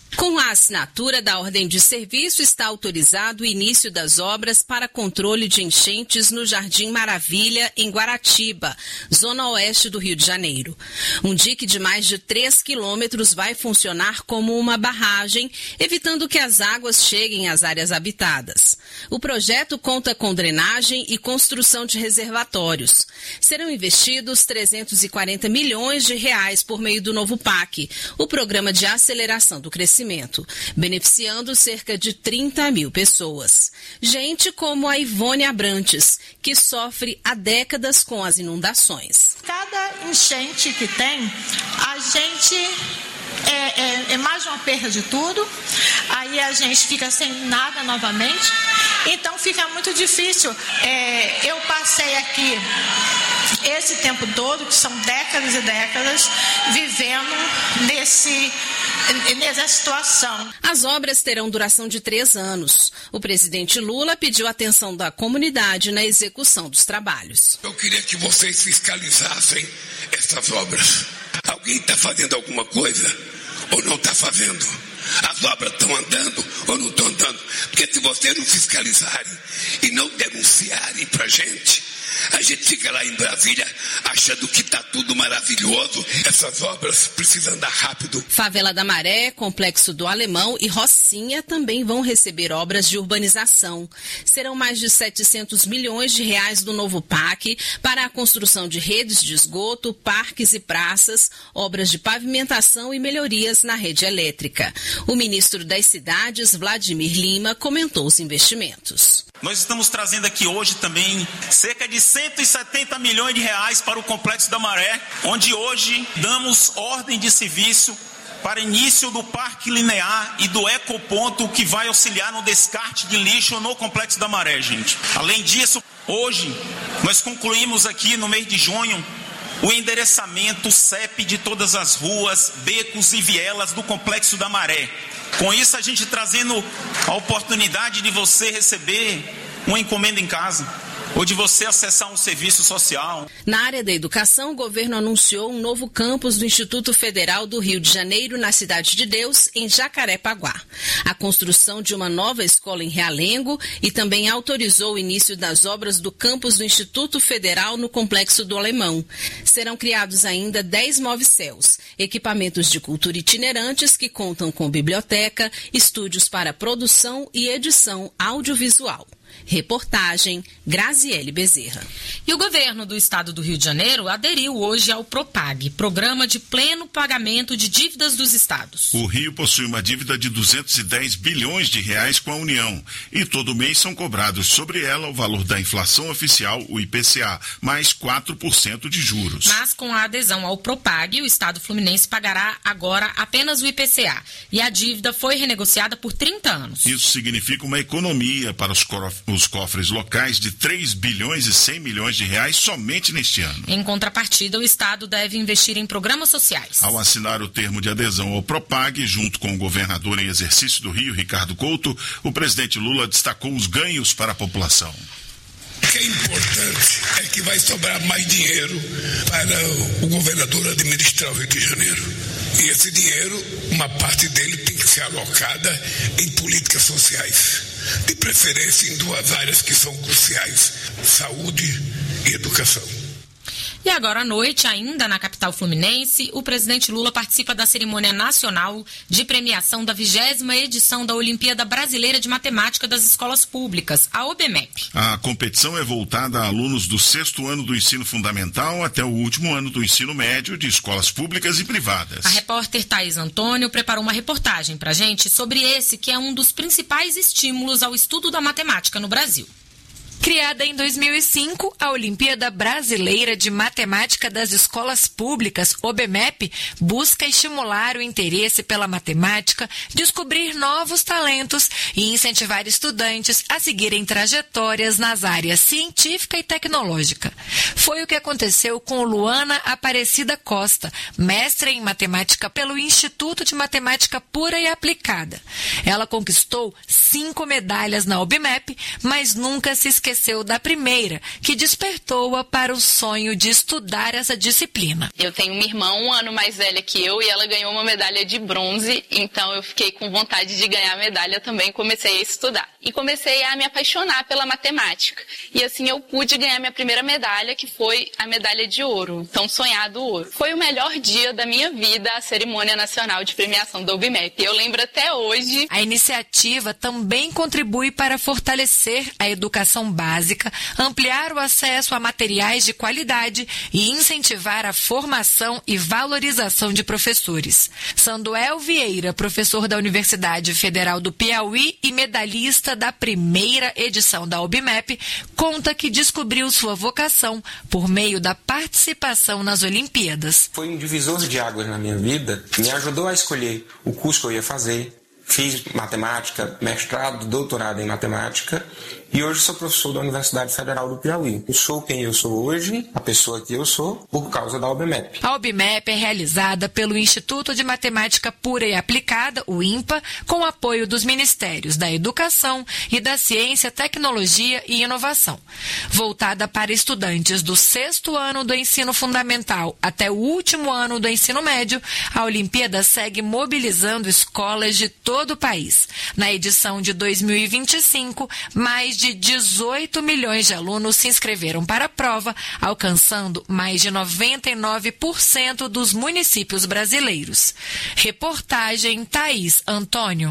Com a assinatura da ordem de serviço, está autorizado o início das obras para controle de enchentes no Jardim Maravilha, em Guaratiba, zona oeste do Rio de Janeiro. Um dique de mais de três quilômetros vai funcionar como uma barragem, evitando que as águas cheguem às áreas habitadas. O projeto conta com drenagem e construção de reservatórios. Serão investidos trezentos e quarenta milhões de reais por meio do novo P A C, o Programa de Aceleração do Crescimento, beneficiando cerca de trinta mil pessoas. Gente como a Ivone Abrantes, que sofre há décadas com as inundações.
Cada enchente que tem, a gente é, é, é mais uma perda de tudo, aí a gente fica sem nada novamente, então fica muito difícil. É, eu passei aqui esse tempo todo, que são décadas e décadas, vivendo nesse, nessa situação.
As obras terão duração de três anos. O presidente Lula pediu atenção da comunidade na execução dos trabalhos.
Eu queria que vocês fiscalizassem essas obras. Alguém está fazendo alguma coisa ou não está fazendo? As obras estão andando ou não estão andando? Porque se vocês não fiscalizarem e não denunciarem para a gente, a gente fica lá em Brasília achando que está tudo maravilhoso. Essas obras precisam andar rápido.
Favela da Maré, Complexo do Alemão e Rocinha também vão receber obras de urbanização. Serão mais de setecentos milhões de reais do novo P A C para a construção de redes de esgoto, parques e praças, obras de pavimentação e melhorias na rede elétrica. O ministro das Cidades, Vladimir Lima, comentou os investimentos.
Nós estamos trazendo aqui hoje também cerca de cento e setenta milhões de reais para o Complexo da Maré, onde hoje damos ordem de serviço para início do Parque Linear e do Ecoponto, que vai auxiliar no descarte de lixo no Complexo da Maré, gente. Além disso, hoje nós concluímos aqui no mês de junho o endereçamento C E P de todas as ruas, becos e vielas do Complexo da Maré. Com isso, a gente trazendo a oportunidade de você receber uma encomenda em casa, ou de você acessar um serviço social.
Na área da educação, o governo anunciou um novo campus do Instituto Federal do Rio de Janeiro, na Cidade de Deus, em Jacarepaguá. A construção de uma nova escola em Realengo e também autorizou o início das obras do campus do Instituto Federal no Complexo do Alemão. Serão criados ainda dez Movicels, equipamentos de cultura itinerantes que contam com biblioteca, estúdios para produção e edição audiovisual. Reportagem Graziele Bezerra.
E o governo do estado do Rio de Janeiro aderiu hoje ao Propag, Programa de Pleno Pagamento de Dívidas dos Estados.
O Rio possui uma dívida de duzentos e dez bilhões de reais com a União e todo mês são cobrados sobre ela o valor da inflação oficial, o I P C A, mais quatro por cento de juros.
Mas com a adesão ao Propag, o estado fluminense pagará agora apenas o I P C A e a dívida foi renegociada por trinta anos.
Isso significa uma economia para os os cofres locais de três bilhões e cem milhões de reais somente neste ano.
Em contrapartida, o Estado deve investir em programas sociais.
Ao assinar o termo de adesão ao Propag, junto com o governador em exercício do Rio, Ricardo Couto, o presidente Lula destacou os ganhos para a população.
O que é importante é que vai sobrar mais dinheiro para o governador administrar o Rio de Janeiro. E esse dinheiro, uma parte dele tem que ser alocada em políticas sociais, de preferência em duas áreas que são cruciais: saúde e educação.
E agora à noite, ainda na capital fluminense, o presidente Lula participa da cerimônia nacional de premiação da vigésima edição da Olimpíada Brasileira de Matemática das Escolas Públicas, a OBMEP.
A competição é voltada a alunos do sexto ano do ensino fundamental até o último ano do ensino médio de escolas públicas e privadas.
A repórter Thaís Antônio preparou uma reportagem para a gente sobre esse, que é um dos principais estímulos ao estudo da matemática no Brasil.
Criada em dois mil e cinco, a Olimpíada Brasileira de Matemática das Escolas Públicas, OBMEP, busca estimular o interesse pela matemática, descobrir novos talentos e incentivar estudantes a seguirem trajetórias nas áreas científica e tecnológica. Foi o que aconteceu com Luana Aparecida Costa, mestra em matemática pelo Instituto de Matemática Pura e Aplicada. Ela conquistou cinco medalhas na OBMEP, mas nunca se esqueceu esqueceu da primeira, que despertou-a para o sonho de estudar essa disciplina.
Eu tenho uma irmã um ano mais velha que eu e ela ganhou uma medalha de bronze, então eu fiquei com vontade de ganhar a medalha também, comecei a estudar. E comecei a me apaixonar pela matemática. E assim eu pude ganhar minha primeira medalha, que foi a medalha de ouro, tão sonhado ouro. Foi o melhor dia da minha vida, a cerimônia nacional de premiação da UBMEP. Eu lembro até hoje.
A iniciativa também contribui para fortalecer a educação básica, ampliar o acesso a materiais de qualidade e incentivar a formação e valorização de professores. Sandoel Vieira, professor da Universidade Federal do Piauí e medalhista da primeira edição da UBMEP, conta que descobriu sua vocação por meio da participação nas Olimpíadas.
Foi um divisor de águas na minha vida, me ajudou a escolher o curso que eu ia fazer. Fiz matemática, mestrado, doutorado em matemática e hoje sou professor da Universidade Federal do Piauí. Eu sou quem eu sou hoje, a pessoa que eu sou, por causa da UBMEP.
A UBMEP é realizada pelo Instituto de Matemática Pura e Aplicada, o INPA, com apoio dos Ministérios da Educação e da Ciência, Tecnologia e Inovação. Voltada para estudantes do sexto ano do ensino fundamental até o último ano do ensino médio, a Olimpíada segue mobilizando escolas de todo o país. Na edição de dois mil e vinte e cinco, mais de dezoito milhões de alunos se inscreveram para a prova, alcançando mais de noventa e nove por cento dos municípios brasileiros. Reportagem Thaís Antônio.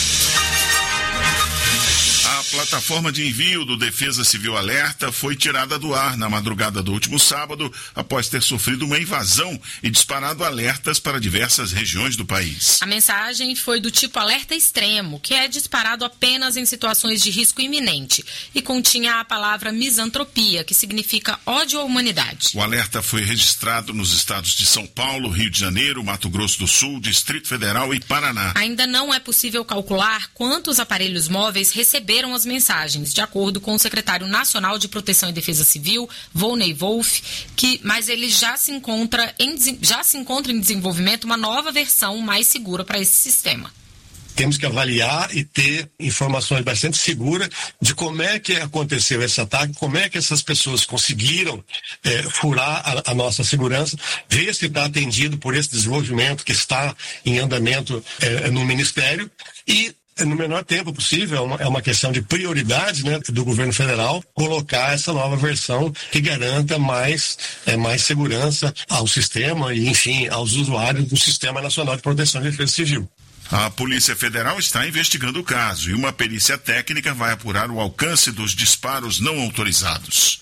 A plataforma de envio do Defesa Civil Alerta foi tirada do ar na madrugada do último sábado, após ter sofrido uma invasão e disparado alertas para diversas regiões do país.
A mensagem foi do tipo alerta extremo, que é disparado apenas em situações de risco iminente, e continha a palavra misantropia, que significa ódio à humanidade.
O alerta foi registrado nos estados de São Paulo, Rio de Janeiro, Mato Grosso do Sul, Distrito Federal e Paraná.
Ainda não é possível calcular quantos aparelhos móveis receberam as mensagens, de acordo com o secretário nacional de Proteção e Defesa Civil, Volney Wolff, que, mas ele já se encontra em, já se encontra em desenvolvimento uma nova versão mais segura para esse sistema.
Temos que avaliar e ter informações bastante seguras de como é que aconteceu esse ataque, como é que essas pessoas conseguiram é, furar a, a nossa segurança, ver se está atendido por esse desenvolvimento que está em andamento é, no Ministério e no menor tempo possível, é uma, é uma questão de prioridade, né, do governo federal, colocar essa nova versão que garanta mais, é, mais segurança ao sistema e, enfim, aos usuários do Sistema Nacional de Proteção e Defesa Civil.
A Polícia Federal está investigando o caso e uma perícia técnica vai apurar o alcance dos disparos não autorizados.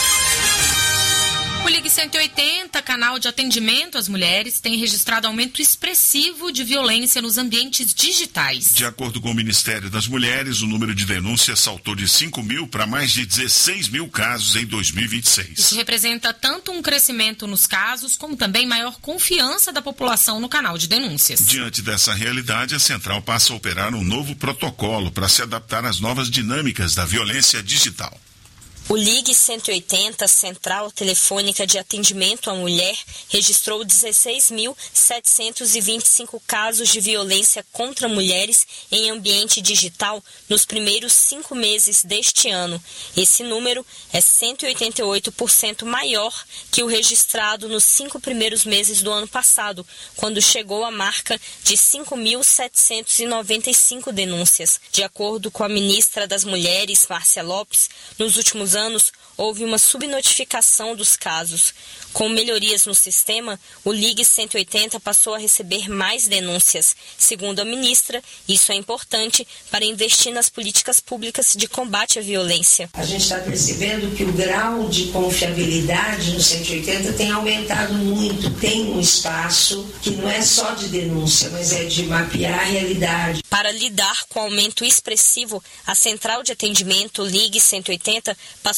O Ligue cento e oitenta, canal de atendimento às mulheres, tem registrado aumento expressivo de violência nos ambientes digitais.
De acordo com o Ministério das Mulheres, o número de denúncias saltou de cinco mil para mais de dezesseis mil casos em dois mil e vinte e seis.
Isso representa tanto um crescimento nos casos, como também maior confiança da população no canal de denúncias.
Diante dessa realidade, a Central passa a operar um novo protocolo para se adaptar às novas dinâmicas da violência digital.
O Ligue cento e oitenta, Central Telefônica de Atendimento à Mulher, registrou dezesseis mil setecentos e vinte e cinco casos de violência contra mulheres em ambiente digital nos primeiros cinco meses deste ano. Esse número é cento e oitenta e oito por cento maior que o registrado nos cinco primeiros meses do ano passado, quando chegou à marca de cinco mil setecentos e noventa e cinco denúncias. De acordo com a ministra das Mulheres, Márcia Lopes, nos últimos anos anos, houve uma subnotificação dos casos. Com melhorias no sistema, o Ligue cento e oitenta passou a receber mais denúncias. Segundo a ministra, isso é importante para investir nas políticas públicas de combate à violência.
A gente está percebendo que o grau de confiabilidade no cento e oitenta tem aumentado muito. Tem um espaço que não é só de denúncia, mas é de mapear a realidade.
Para lidar com o aumento expressivo, a Central de Atendimento Ligue cento e oitenta passou por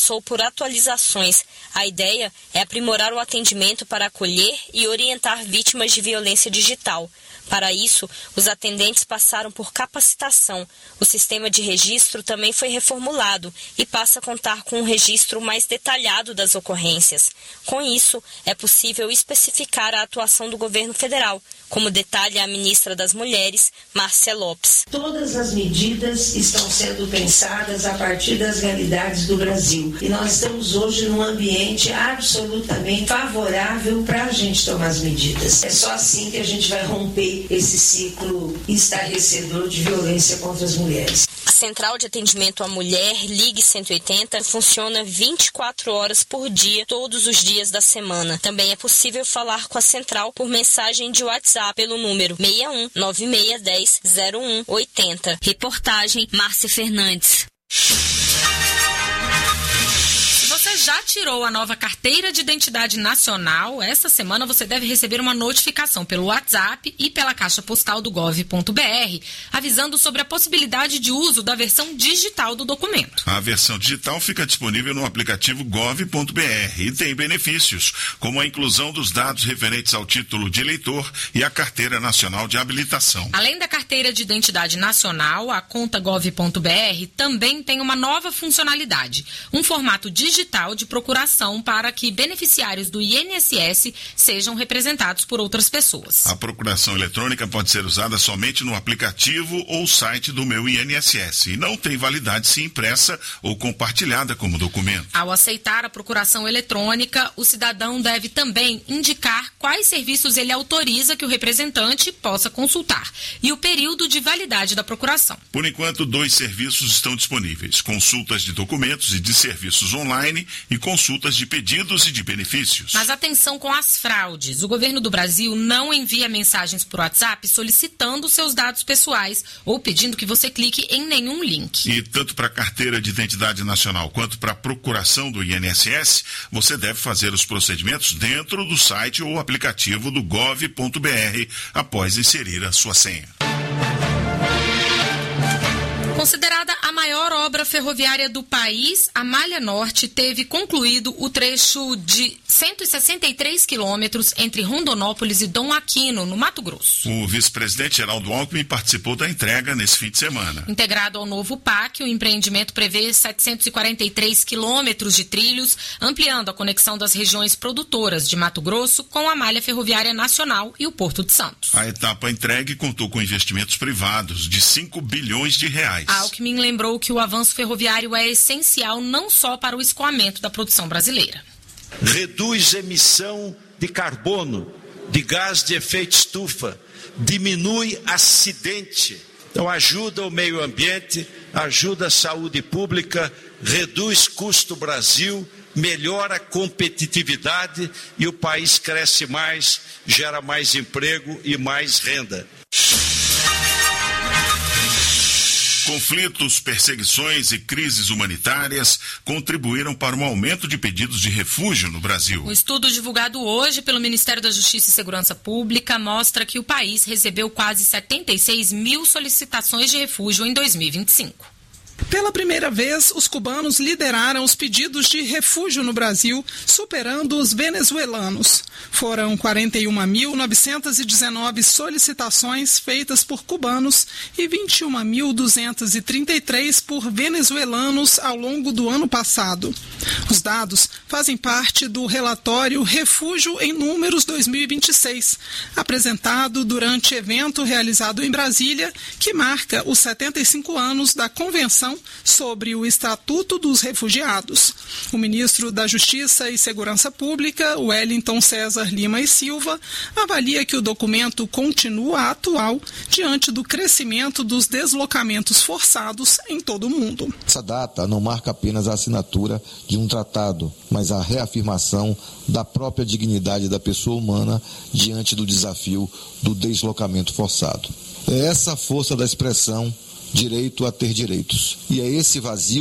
atualizações. A ideia é aprimorar o atendimento para acolher e orientar vítimas de violência digital. Para isso, os atendentes passaram por capacitação. O sistema de registro também foi reformulado e passa a contar com um registro mais detalhado das ocorrências. Com isso, é possível especificar a atuação do governo federal, como detalha a ministra das Mulheres, Márcia Lopes.
Todas as medidas estão sendo pensadas a partir das realidades do Brasil. E nós estamos hoje num ambiente absolutamente favorável para a gente tomar as medidas. É só assim que a gente vai romper esse ciclo estarrecedor de violência contra as mulheres.
A Central de Atendimento à Mulher, Ligue cento e oitenta, funciona vinte e quatro horas por dia, todos os dias da semana. Também é possível falar com a Central por mensagem de WhatsApp pelo número seis um nove seis um zero zero um oito zero. Reportagem Márcia Fernandes.
Você já tirou a nova carteira de identidade nacional? Essa semana você deve receber uma notificação pelo WhatsApp e pela caixa postal do gov ponto br, avisando sobre a possibilidade de uso da versão digital do documento.
A versão digital fica disponível no aplicativo gov ponto br e tem benefícios, como a inclusão dos dados referentes ao título de eleitor e a carteira nacional de habilitação.
Além da carteira de identidade nacional, a conta gov ponto br também tem uma nova funcionalidade, um formato digital de procuração para que beneficiários do I N S S sejam representados por outras pessoas.
A procuração eletrônica pode ser usada somente no aplicativo ou site do Meu I N S S e não tem validade se impressa ou compartilhada como documento.
Ao aceitar a procuração eletrônica, o cidadão deve também indicar quais serviços ele autoriza que o representante possa consultar e o período de validade da procuração.
Por enquanto, dois serviços estão disponíveis: consultas de documentos e de serviços online e consultas de pedidos e de benefícios.
Mas atenção com as fraudes. O governo do Brasil não envia mensagens por WhatsApp solicitando seus dados pessoais ou pedindo que você clique em nenhum link.
E tanto para a carteira de identidade nacional quanto para a procuração do I N S S, você deve fazer os procedimentos dentro do site ou aplicativo do gov ponto br após inserir a sua senha.
Considerada a maior obra ferroviária do país, a Malha Norte teve concluído o trecho de cento e sessenta e três quilômetros entre Rondonópolis e Dom Aquino, no Mato Grosso.
O vice-presidente Geraldo Alckmin participou da entrega nesse fim de semana.
Integrado ao novo P A C, o empreendimento prevê setecentos e quarenta e três quilômetros de trilhos, ampliando a conexão das regiões produtoras de Mato Grosso com a malha ferroviária nacional e o Porto de Santos.
A etapa entregue contou com investimentos privados de cinco bilhões de reais.
Alckmin lembrou que o avanço ferroviário é essencial não só para o escoamento da produção brasileira.
Reduz emissão de carbono, de gás de efeito estufa, diminui acidente, então ajuda o meio ambiente, ajuda a saúde pública, reduz custo Brasil, melhora a competitividade e o país cresce mais, gera mais emprego e mais renda.
Conflitos, perseguições e crises humanitárias contribuíram para um aumento de pedidos de refúgio no Brasil.
O estudo divulgado hoje pelo Ministério da Justiça e Segurança Pública mostra que o país recebeu quase setenta e seis mil solicitações de refúgio em dois mil e vinte e cinco.
Pela primeira vez, os cubanos lideraram os pedidos de refúgio no Brasil, superando os venezuelanos. Foram quarenta e uma mil novecentas e dezenove solicitações feitas por cubanos e vinte e uma mil duzentas e trinta e três por venezuelanos ao longo do ano passado. Os dados fazem parte do relatório Refúgio em Números dois mil e vinte e seis, apresentado durante evento realizado em Brasília, que marca os setenta e cinco anos da Convenção sobre o Estatuto dos Refugiados. O ministro da Justiça e Segurança Pública, Wellington César Lima e Silva, avalia que o documento continua atual diante do crescimento dos deslocamentos forçados em todo o mundo.
Essa data não marca apenas a assinatura de um tratado, mas a reafirmação da própria dignidade da pessoa humana diante do desafio do deslocamento forçado. É essa força da expressão direito a ter direitos. E é esse vazio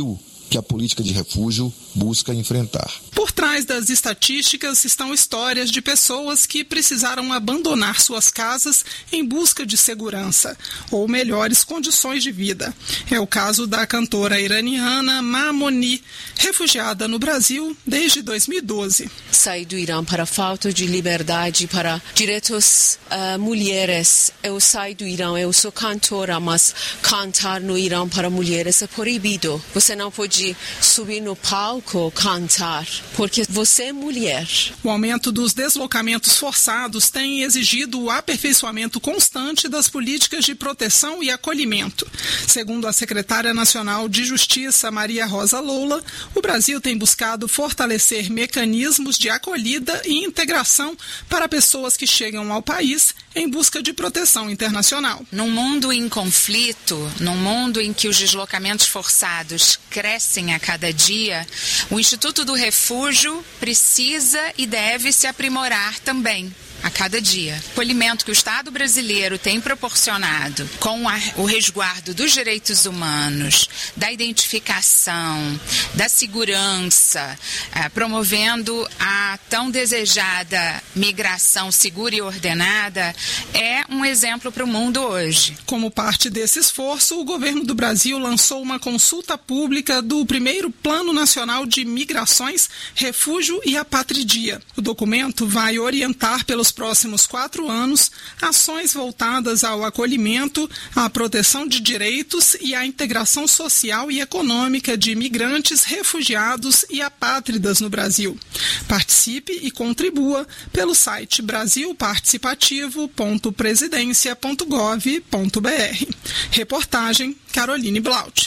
que a política de refúgio busca enfrentar.
Por trás das estatísticas estão histórias de pessoas que precisaram abandonar suas casas em busca de segurança ou melhores condições de vida. É o caso da cantora iraniana Mamoni, refugiada no Brasil desde dois mil e doze.
Saí do Irã para falta de liberdade, para direitos uh, mulheres. Eu saí do Irã, eu sou cantora, mas cantar no Irã para mulheres é proibido. Você não pode subir no palco, cantar, porque você é mulher.
O aumento dos deslocamentos forçados tem exigido o aperfeiçoamento constante das políticas de proteção e acolhimento. Segundo a secretária nacional de Justiça, Maria Rosa Loula, o Brasil tem buscado fortalecer mecanismos de acolhida e integração para pessoas que chegam ao país em busca de proteção internacional.
Num mundo em conflito, num mundo em que os deslocamentos forçados crescem a cada dia, o Instituto do Refúgio precisa e deve se aprimorar também a cada dia. O acolhimento que o Estado brasileiro tem proporcionado com a, o resguardo dos direitos humanos, da identificação, da segurança, eh, promovendo a tão desejada migração segura e ordenada, é um exemplo para o mundo hoje.
Como parte desse esforço, o governo do Brasil lançou uma consulta pública do primeiro Plano Nacional de Migrações, Refúgio e Apatridia. O documento vai orientar pelos próximos quatro anos ações voltadas ao acolhimento, à proteção de direitos e à integração social e econômica de imigrantes, refugiados e apátridas no Brasil. Participe e contribua pelo site brasil participativo ponto presidência ponto gov ponto br. Reportagem Caroline Blaut.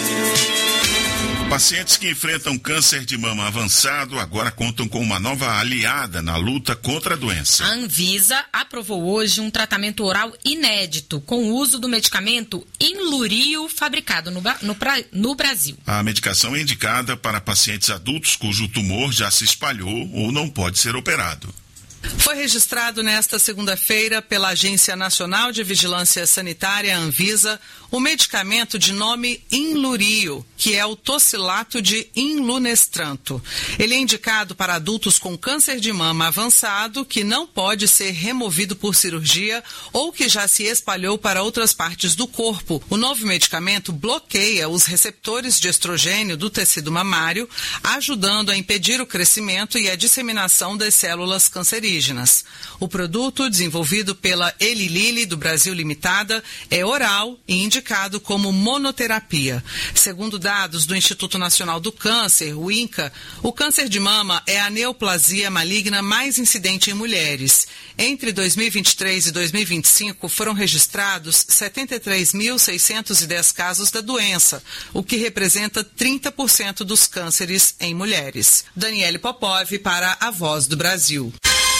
Pacientes que enfrentam câncer de mama avançado agora contam com uma nova aliada na luta contra a doença.
A Anvisa aprovou hoje um tratamento oral inédito com o uso do medicamento Inlurio, fabricado no, no, no Brasil.
A medicação é indicada para pacientes adultos cujo tumor já se espalhou ou não pode ser operado.
Foi registrado nesta segunda-feira pela Agência Nacional de Vigilância Sanitária, Anvisa, o medicamento de nome Inlurio, que é o tocilato de inlunestranto. Ele é indicado para adultos com câncer de mama avançado que não pode ser removido por cirurgia ou que já se espalhou para outras partes do corpo. O novo medicamento bloqueia os receptores de estrogênio do tecido mamário, ajudando a impedir o crescimento e a disseminação das células cancerígenas. O produto, desenvolvido pela Eli Lilly do Brasil Limitada, é oral e indicado como monoterapia. Segundo dados do Instituto Nacional do Câncer, o INCA, o câncer de mama é a neoplasia maligna mais incidente em mulheres. Entre dois mil e vinte e três e dois mil e vinte e cinco foram registrados setenta e três mil seiscentos e dez casos da doença, o que representa trinta por cento dos cânceres em mulheres. Daniele Popov para a Voz do Brasil.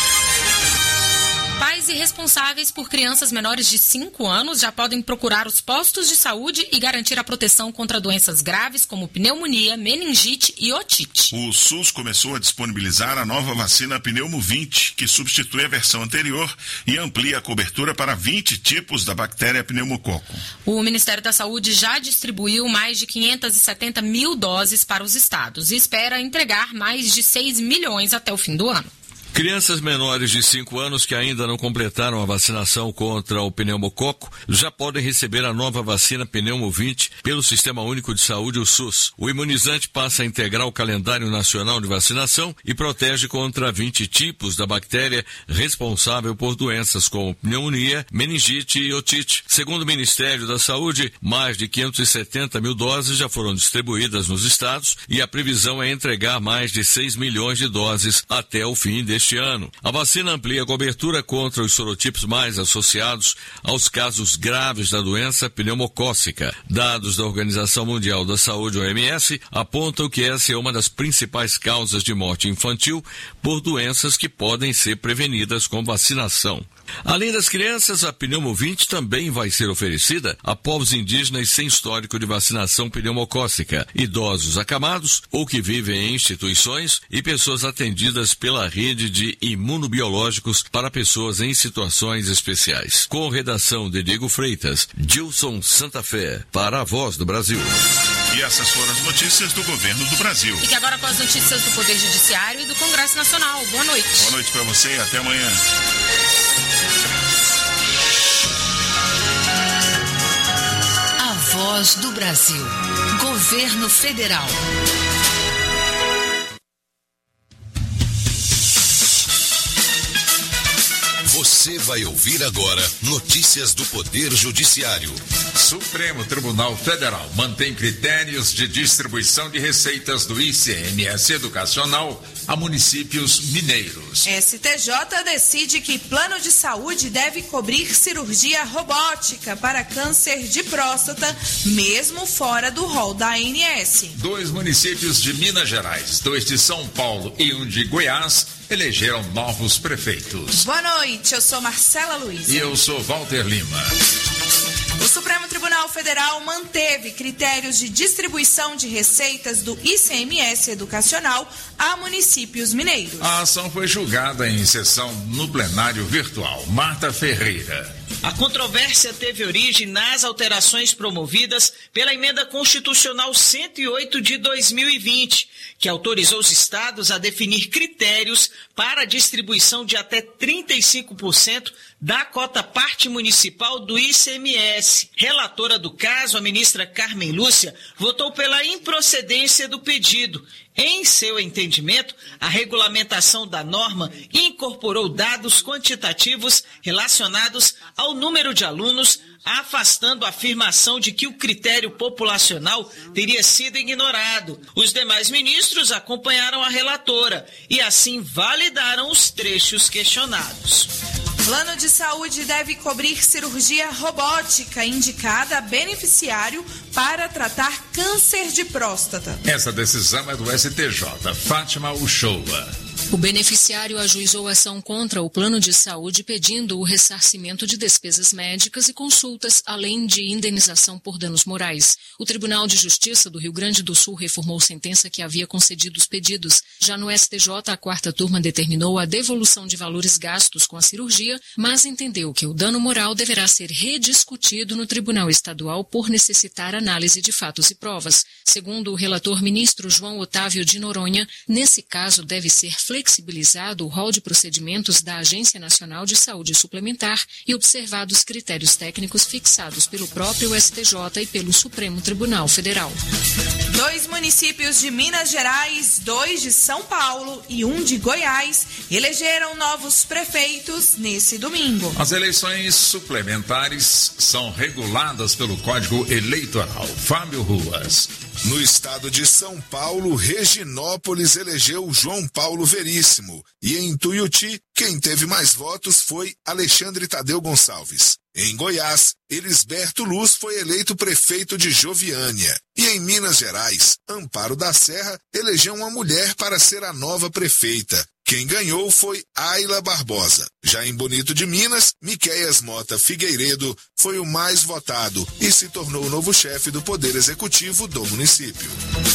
Pais e responsáveis por crianças menores de cinco anos já podem procurar os postos de saúde e garantir a proteção contra doenças graves como pneumonia, meningite e otite.
O SUS começou a disponibilizar a nova vacina Pneumovinte, que substitui a versão anterior e amplia a cobertura para vinte tipos da bactéria pneumococo.
O Ministério da Saúde já distribuiu mais de quinhentas e setenta mil doses para os estados e espera entregar mais de seis milhões até o fim do ano.
Crianças menores de cinco anos que ainda não completaram a vacinação contra o pneumococo já podem receber a nova vacina Pneumovinte pelo Sistema Único de Saúde, o SUS. O imunizante passa a integrar o calendário nacional de vacinação e protege contra vinte tipos da bactéria responsável por doenças como pneumonia, meningite e otite. Segundo o Ministério da Saúde, mais de quinhentas e setenta mil doses já foram distribuídas nos estados e a previsão é entregar mais de seis milhões de doses até o fim deste Este ano. A vacina amplia a cobertura contra os sorotipos mais associados aos casos graves da doença pneumocócica. Dados da Organização Mundial da Saúde, O M S, apontam que essa é uma das principais causas de morte infantil por doenças que podem ser prevenidas com vacinação. Além das crianças, a Pneumovinte também vai ser oferecida a povos indígenas sem histórico de vacinação pneumocócica, idosos acamados ou que vivem em instituições e pessoas atendidas pela rede de imunobiológicos para pessoas em situações especiais. Com redação de Diego Freitas, Gilson Santa Fé, para a Voz do Brasil.
E essas foram as notícias do governo do Brasil.
Fique agora com as notícias do Poder Judiciário e do Congresso Nacional. Boa noite.
Boa noite para você e até amanhã.
A Voz do Brasil. Governo Federal.
Você vai ouvir agora notícias do Poder Judiciário.
Supremo Tribunal Federal mantém critérios de distribuição de receitas do I C M S educacional a municípios mineiros.
S T J decide que plano de saúde deve cobrir cirurgia robótica para câncer de próstata, mesmo fora do rol da A N S.
Dois municípios de Minas Gerais, dois de São Paulo e um de Goiás, elegeram novos prefeitos.
Boa noite, eu sou Marcela Luiz.
E eu sou Walter Lima.
O Supremo Tribunal Federal manteve critérios de distribuição de receitas do I C M S educacional a municípios mineiros.
A ação foi julgada em sessão no plenário virtual. Marta Ferreira.
A controvérsia teve origem nas alterações promovidas pela Emenda Constitucional cento e oito de dois mil e vinte, que autorizou os estados a definir critérios para a distribuição de até trinta e cinco por cento da cota parte municipal do I C M S. Relatora do caso, a ministra Carmen Lúcia, votou pela improcedência do pedido. Em seu entendimento, a regulamentação da norma incorporou dados quantitativos relacionados ao número de alunos, afastando a afirmação de que o critério populacional teria sido ignorado. Os demais ministros acompanharam a relatora e assim validaram os trechos questionados.
Plano de saúde deve cobrir cirurgia robótica indicada a beneficiário para tratar câncer de próstata.
Essa decisão é do S T J. Fátima Uchoa.
O beneficiário ajuizou ação contra o plano de saúde pedindo o ressarcimento de despesas médicas e consultas, além de indenização por danos morais. O Tribunal de Justiça do Rio Grande do Sul reformou sentença que havia concedido os pedidos. Já no S T J, a quarta turma determinou a devolução de valores gastos com a cirurgia, mas entendeu que o dano moral deverá ser rediscutido no Tribunal Estadual por necessitar análise de fatos e provas. Segundo o relator ministro João Otávio de Noronha, nesse caso deve ser flexibilizado o rol de procedimentos da Agência Nacional de Saúde Suplementar e observados critérios técnicos fixados pelo próprio S T J e pelo Supremo Tribunal Federal.
Dois municípios de Minas Gerais, dois de São Paulo e um de Goiás elegeram novos prefeitos nesse domingo.
As eleições suplementares são reguladas pelo Código Eleitoral. Fábio Ruas.
No estado de São Paulo, Reginópolis elegeu João Paulo Veríssimo e em Tuiuti, quem teve mais votos foi Alexandre Tadeu Gonçalves. Em Goiás, Elisberto Luz foi eleito prefeito de Joviânia. E em Minas Gerais, Amparo da Serra elegeu uma mulher para ser a nova prefeita. Quem ganhou foi Ayla Barbosa. Já em Bonito de Minas, Miqueias Mota Figueiredo foi o mais votado e se tornou o novo chefe do Poder Executivo do município.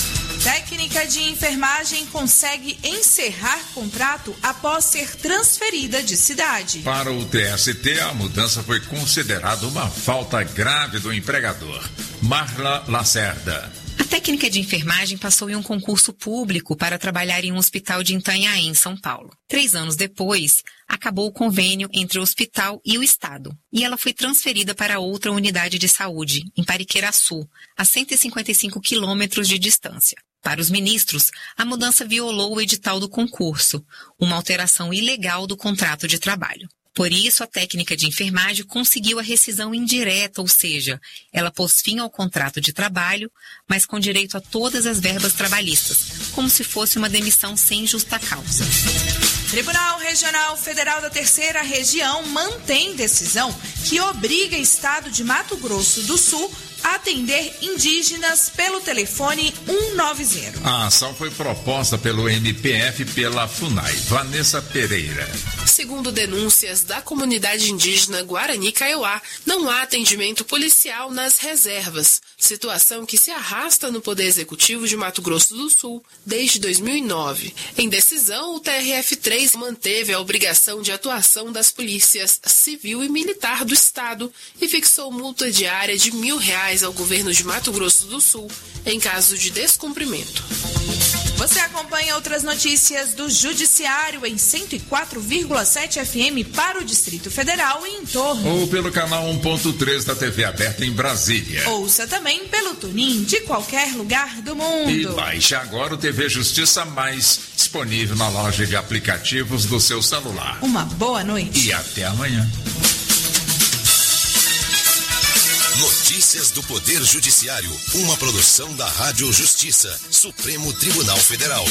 Técnica de enfermagem consegue encerrar contrato após ser transferida de cidade.
Para o T S T, a mudança foi considerada uma falta grave do empregador. Marla Lacerda.
A técnica de enfermagem passou em um concurso público para trabalhar em um hospital de Itanhaém, em São Paulo. Três anos depois, acabou o convênio entre o hospital e o Estado, e ela foi transferida para outra unidade de saúde, em Pariqueraçu, a cento e cinquenta e cinco quilômetros de distância. Para os ministros, a mudança violou o edital do concurso, uma alteração ilegal do contrato de trabalho. Por isso, a técnica de enfermagem conseguiu a rescisão indireta, ou seja, ela pôs fim ao contrato de trabalho, mas com direito a todas as verbas trabalhistas, como se fosse uma demissão sem justa causa.
Tribunal Regional Federal da Terceira Região mantém decisão que obriga o Estado de Mato Grosso do Sul a atender indígenas pelo telefone cento e noventa.
A ação foi proposta pelo M P F e pela FUNAI. Vanessa Pereira.
Segundo denúncias da comunidade indígena Guarani Kaiowá, não há atendimento policial nas reservas, situação que se arrasta no Poder Executivo de Mato Grosso do Sul desde dois mil e nove. Em decisão, o T R F três manteve a obrigação de atuação das polícias civil e militar do estado e fixou multa diária de mil reais ao governo de Mato Grosso do Sul em caso de descumprimento.
Você acompanha outras notícias do Judiciário em cento e quatro vírgula sete F M para o Distrito Federal e em torno.
Ou pelo canal um ponto três da T V aberta em Brasília.
Ouça também pelo Tunin de qualquer lugar do mundo.
E baixe agora o T V Justiça Mais, disponível na loja de aplicativos do seu celular.
Uma boa noite.
E até amanhã.
Notícias do Poder Judiciário, uma produção da Rádio Justiça, Supremo Tribunal Federal.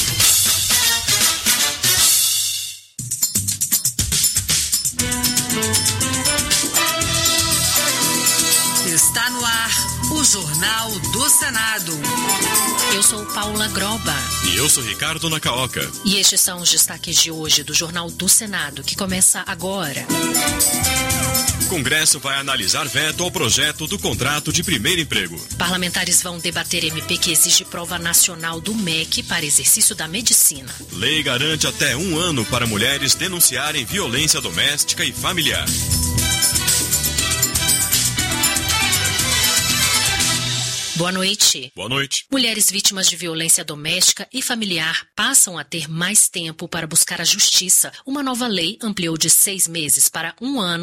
Está no ar o Jornal do Senado.
Eu sou Paula Groba.
E eu sou Ricardo Nacaoca.
E estes são os destaques de hoje do Jornal do Senado, que começa agora.
O Congresso vai analisar veto ao projeto do contrato de primeiro emprego.
Parlamentares vão debater M P que exige prova nacional do M E C para exercício da medicina.
Lei garante até um ano para mulheres denunciarem violência doméstica e familiar.
Boa noite.
Boa noite.
Mulheres vítimas de violência doméstica e familiar passam a ter mais tempo para buscar a justiça. Uma nova lei ampliou de seis meses para um ano